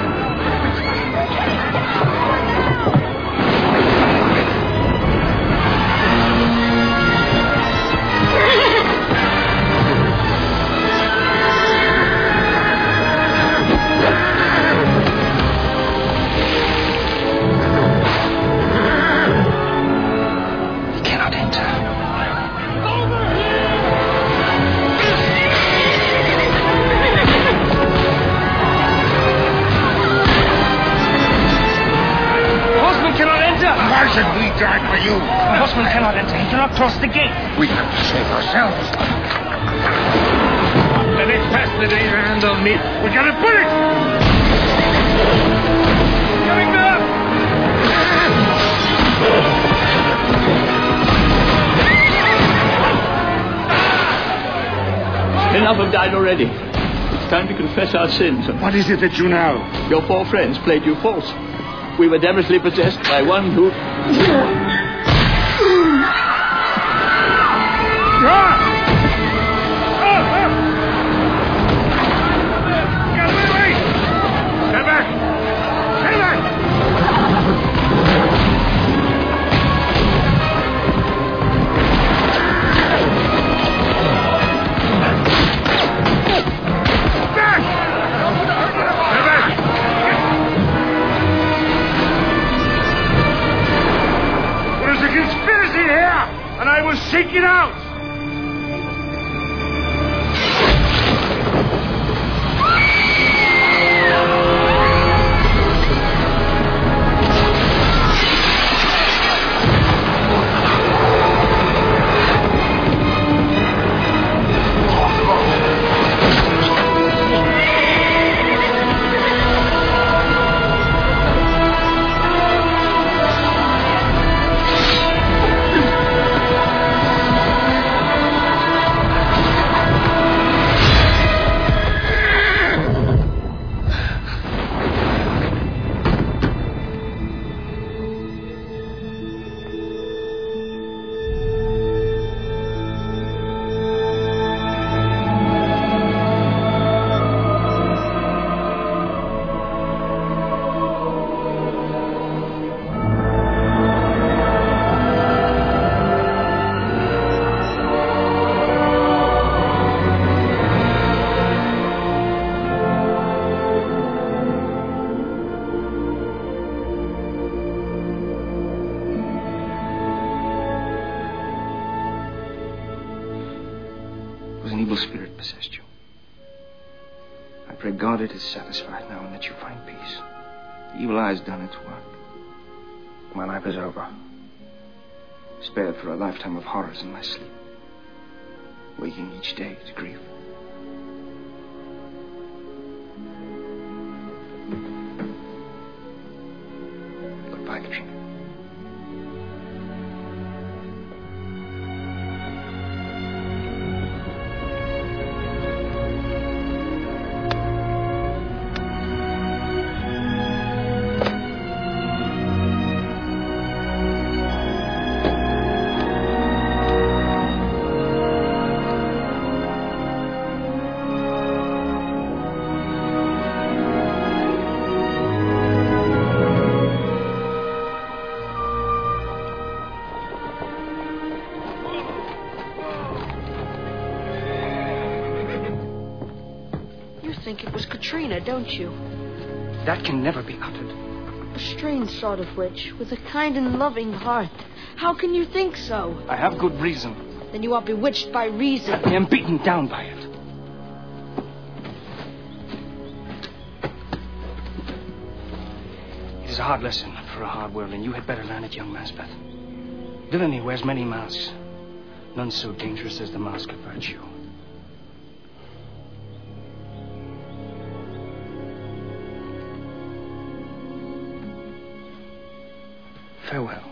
He cannot enter. Why should we drive for you? The horseman cannot enter. He cannot cross the gate. We have to save ourselves. The next pass the danger hand on me. We got a bullet! Coming up! Enough have died already. It's time to confess our sins. What is it that you know? Your four friends played you false. We were devilishly possessed by one who... Stand back! Stand back! Seek it out! suppose an evil spirit possessed you. I pray God it is satisfied now and that you find peace. The evil eye's done its work. My life is over. Spared for a lifetime of horrors in my sleep. Waking each day to grief. Goodbye, Katrina. Don't you? That can never be uttered. A strange sort of witch with a kind and loving heart. How can you think so? I have good reason. Then you are bewitched by reason. I am beaten down by it. It is a hard lesson for a hard world, and you had better learn it, young Maspeth. Villainy wears many masks. None so dangerous as the mask of virtue. Farewell.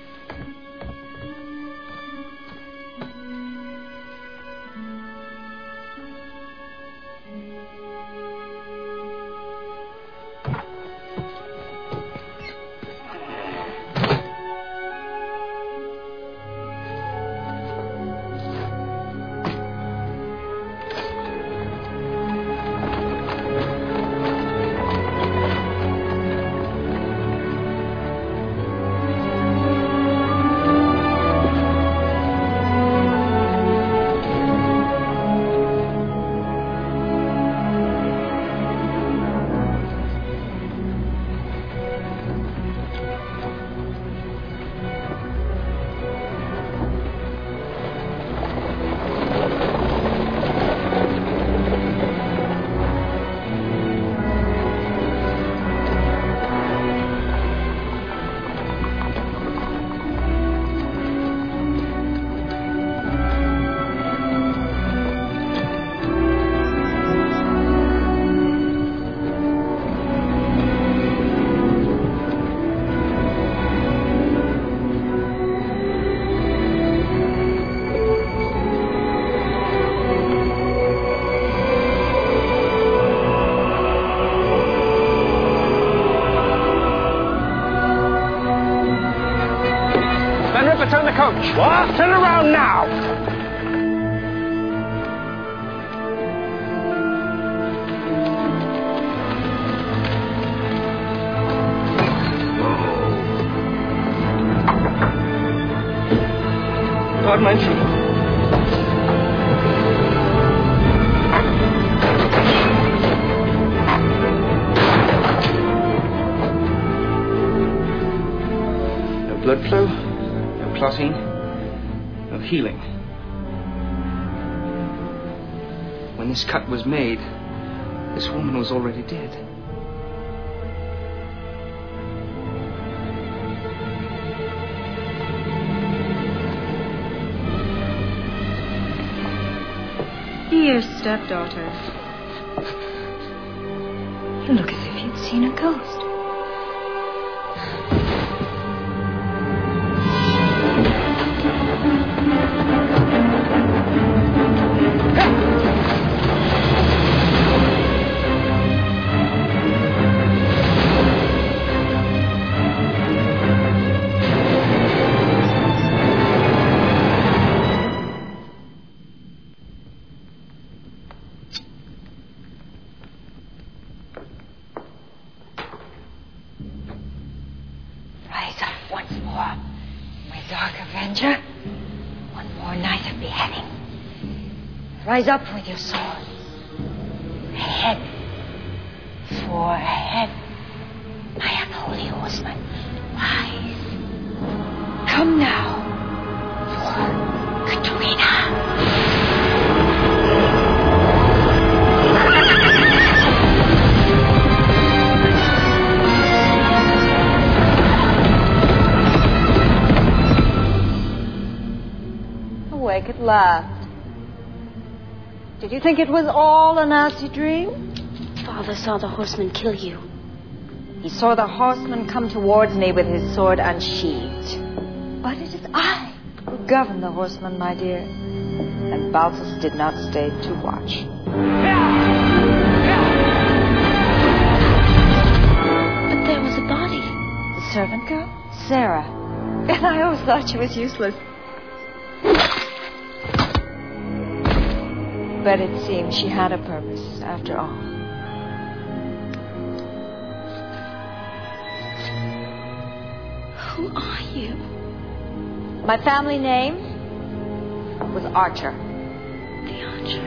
Turn the coach. What? Turn around now. God, mein Schiff. No blood flow. Clotting, of healing. When this cut was made, this woman was already dead. Dear stepdaughter, you look as if you'd seen a ghost. Rise up with your sword. Ahead. For ahead. My unholy horseman. Rise. Come now. For Katrina. last. Did you think it was all a nasty dream? Father saw the horseman kill you. He saw the horseman come towards me with his sword unsheathed. But it is I who govern the horseman, my dear. And Balthus did not stay to watch. But there was a body. The servant girl? Sarah. And I always thought she was useless. But it seems she had a purpose, after all. Who are you? My family name was Archer. The Archer.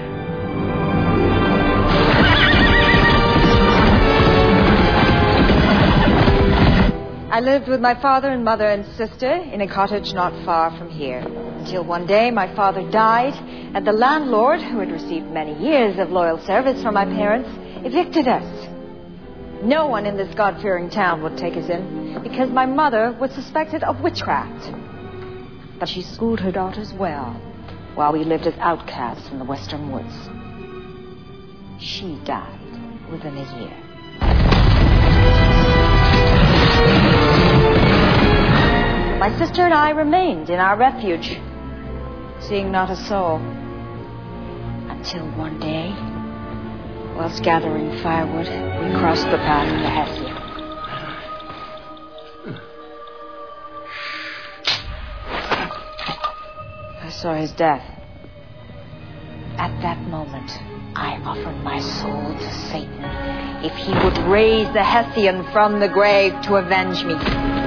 I lived with my father and mother and sister in a cottage not far from here. Until one day my father died, and the landlord, who had received many years of loyal service from my parents, evicted us. No one in this God-fearing town would take us in, because my mother was suspected of witchcraft. But she schooled her daughters well, while we lived as outcasts in the western woods. She died within a year. My sister and I remained in our refuge, seeing not a soul, until one day, whilst gathering firewood, we crossed the path to Hessia. I saw his death. At that moment, I offered my soul to Satan if he would raise the Hessian from the grave to avenge me.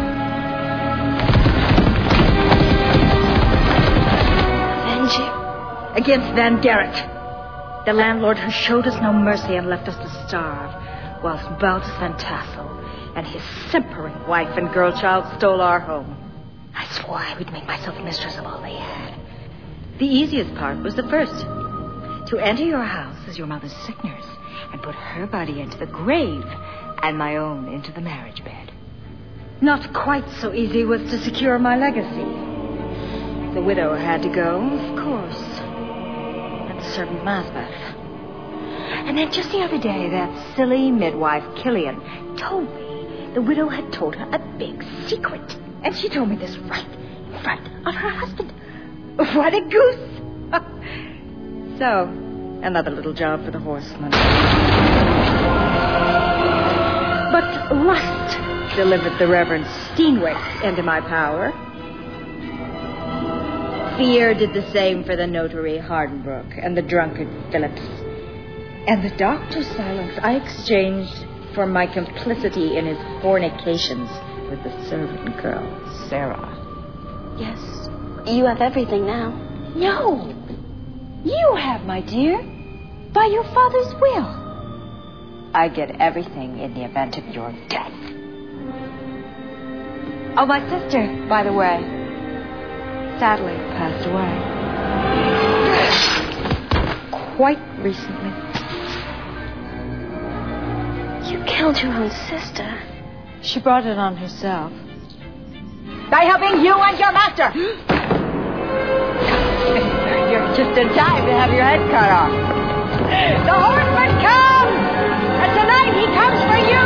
Against Van Garrett, the landlord who showed us no mercy and left us to starve, whilst Balthus Van Tassel and his simpering wife and girl child stole our home. I swore I would make myself mistress of all they had. The easiest part was the first, to enter your house as your mother's sick nurse and put her body into the grave and my own into the marriage bed. Not quite so easy was to secure my legacy. The widow had to go, of course. The servant Masbeth. And then just the other day, that silly midwife Killian told me the widow had told her a big secret. And she told me this right in front of her husband. What a goose! So, another little job for the horseman. But lust delivered the Reverend Steenwick into my power. Fear did the same for the notary Hardenbrook and the drunkard Phillips. And the doctor's silence I exchanged for my complicity in his fornications with the servant girl, Sarah. Yes, you have everything now. No! You have, my dear, by your father's will. I get everything in the event of your death. Oh, my sister, by the way, sadly passed away. Quite recently. You killed your own sister. She brought it on herself. By helping you and your master! You're just in time to have your head cut off. The horseman comes! And tonight he comes for you!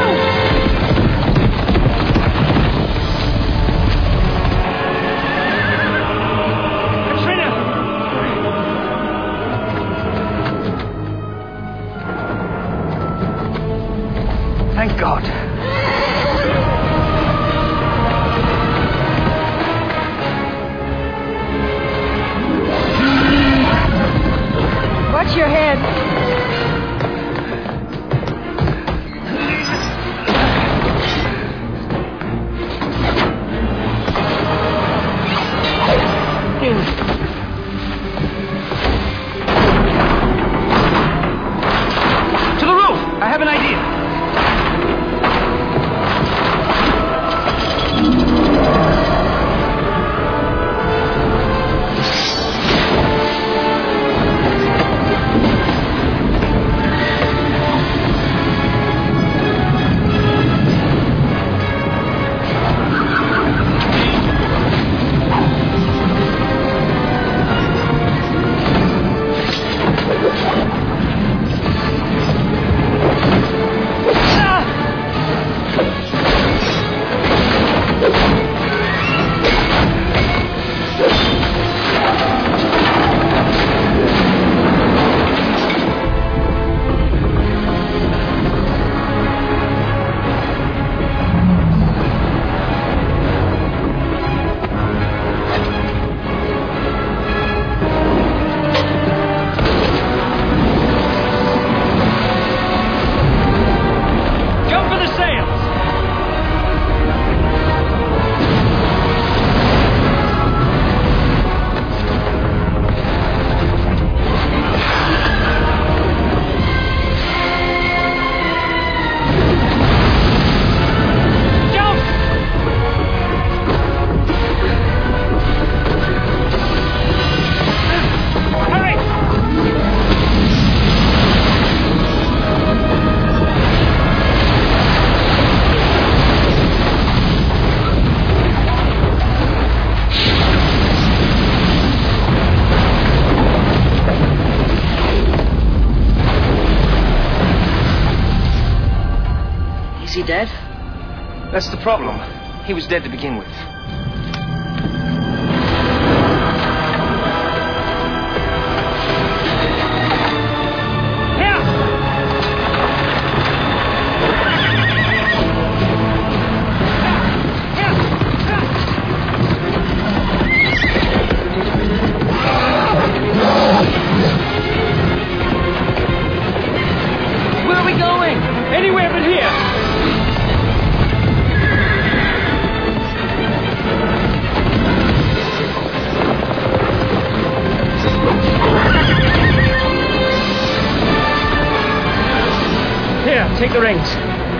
Thank God. Watch your head. To the roof! I have an idea. dead? That's the problem. He was dead to begin with. Anywhere but here! Here, take the rings.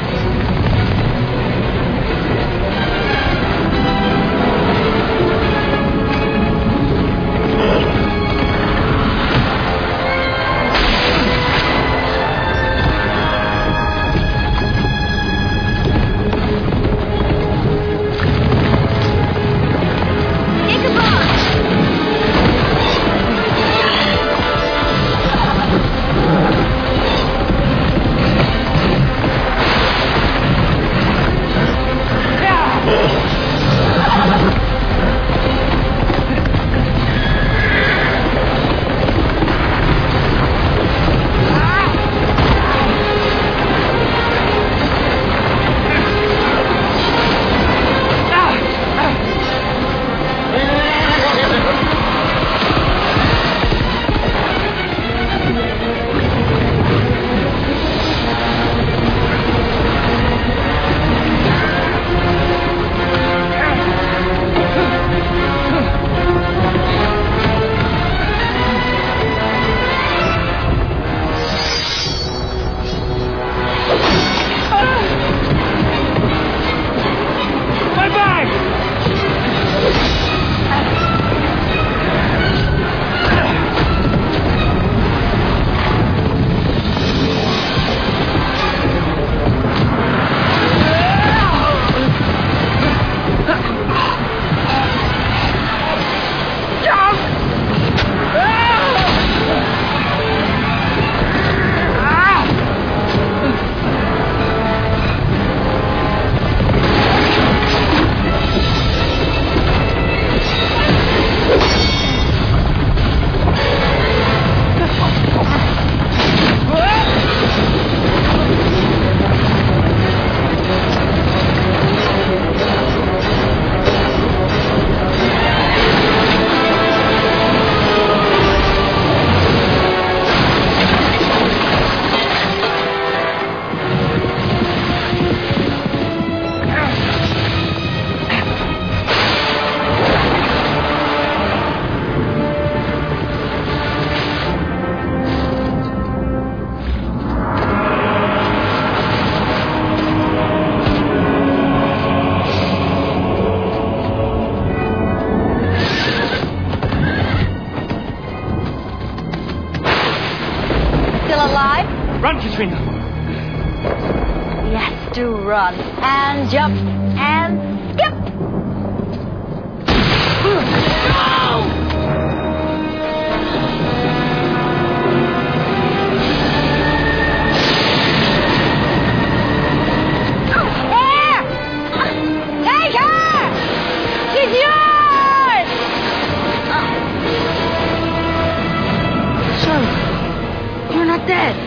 Katrina. Yes, do run. And jump. And skip. There! Take her! She's yours! So, you're not dead.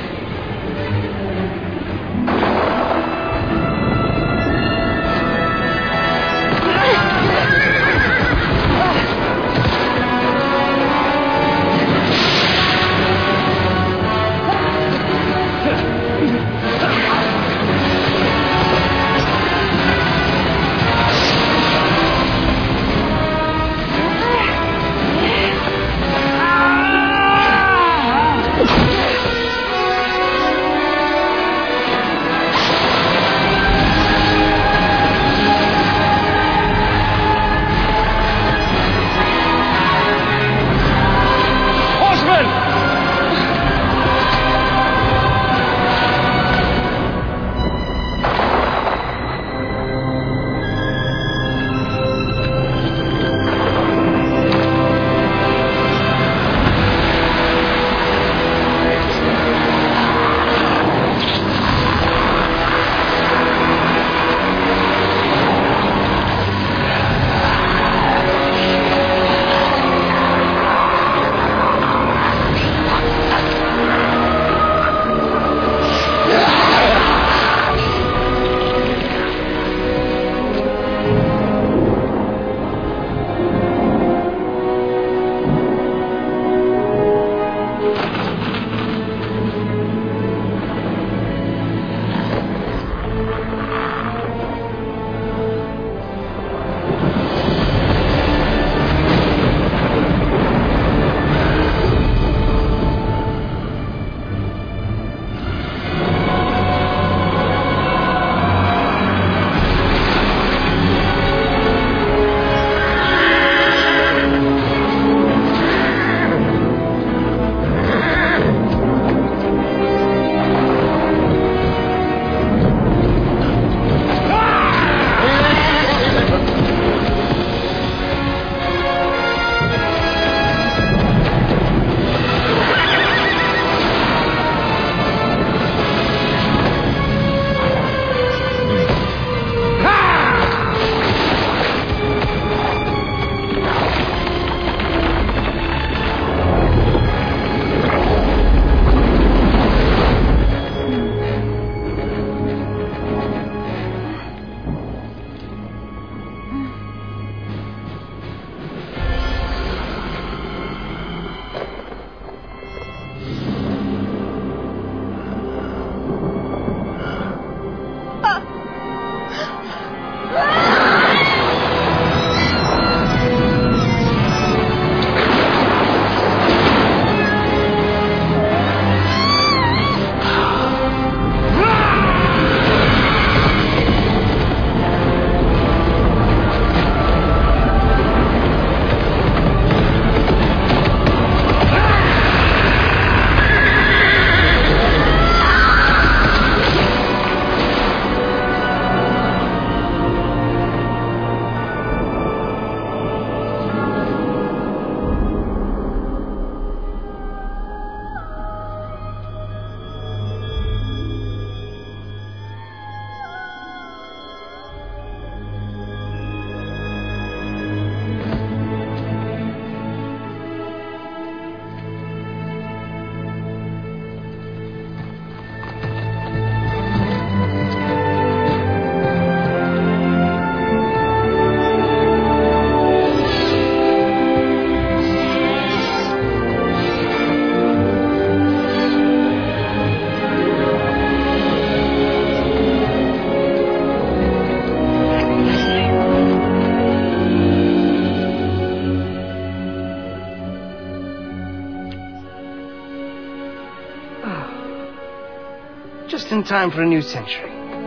just in time for a new century.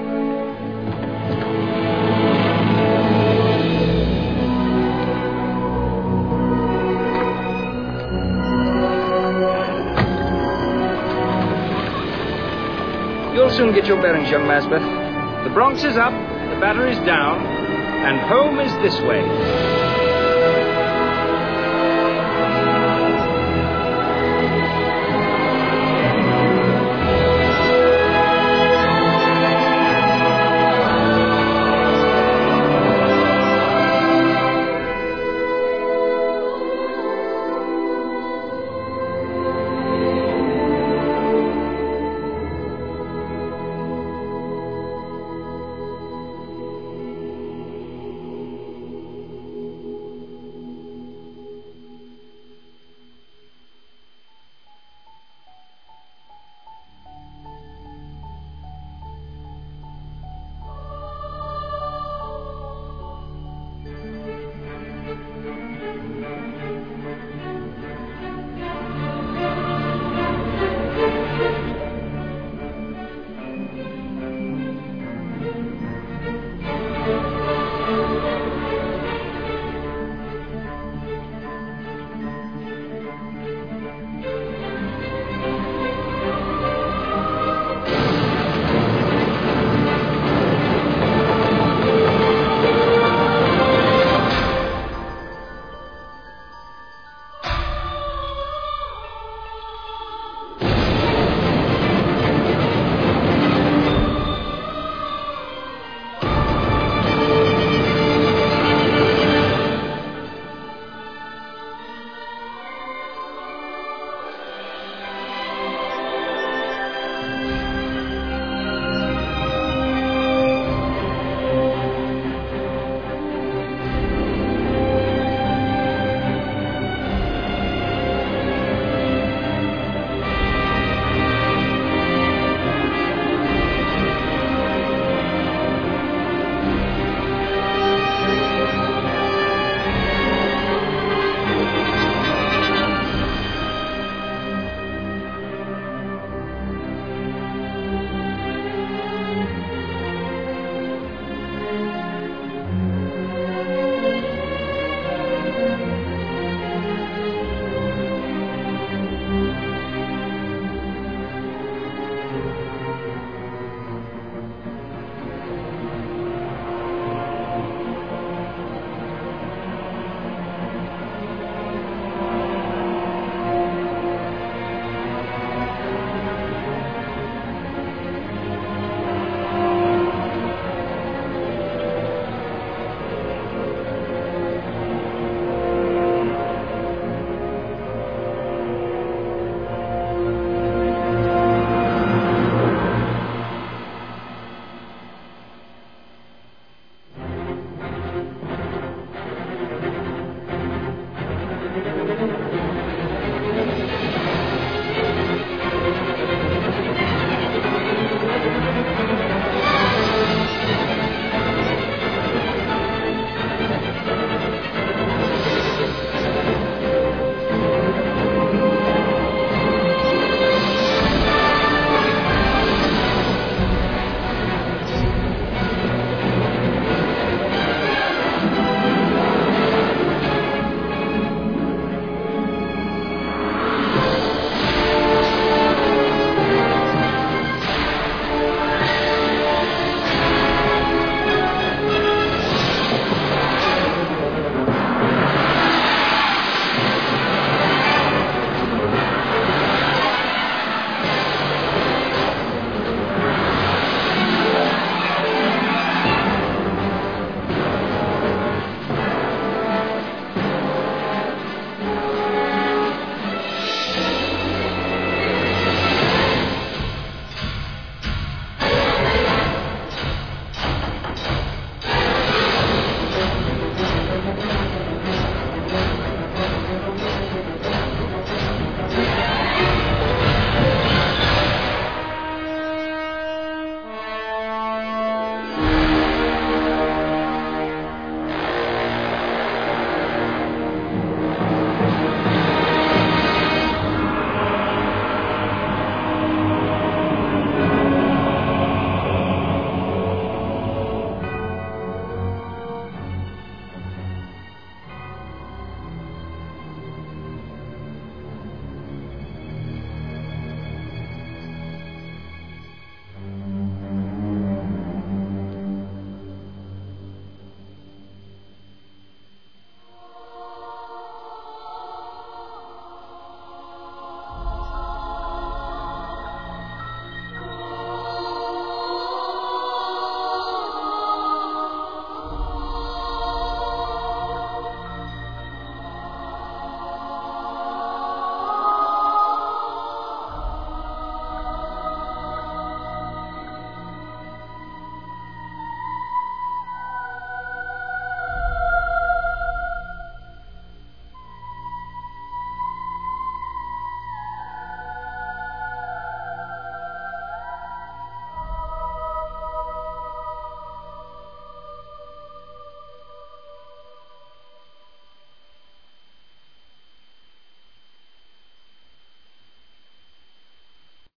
You'll soon get your bearings, young Masbeth. The Bronx is up, the battery's down, and home is this way.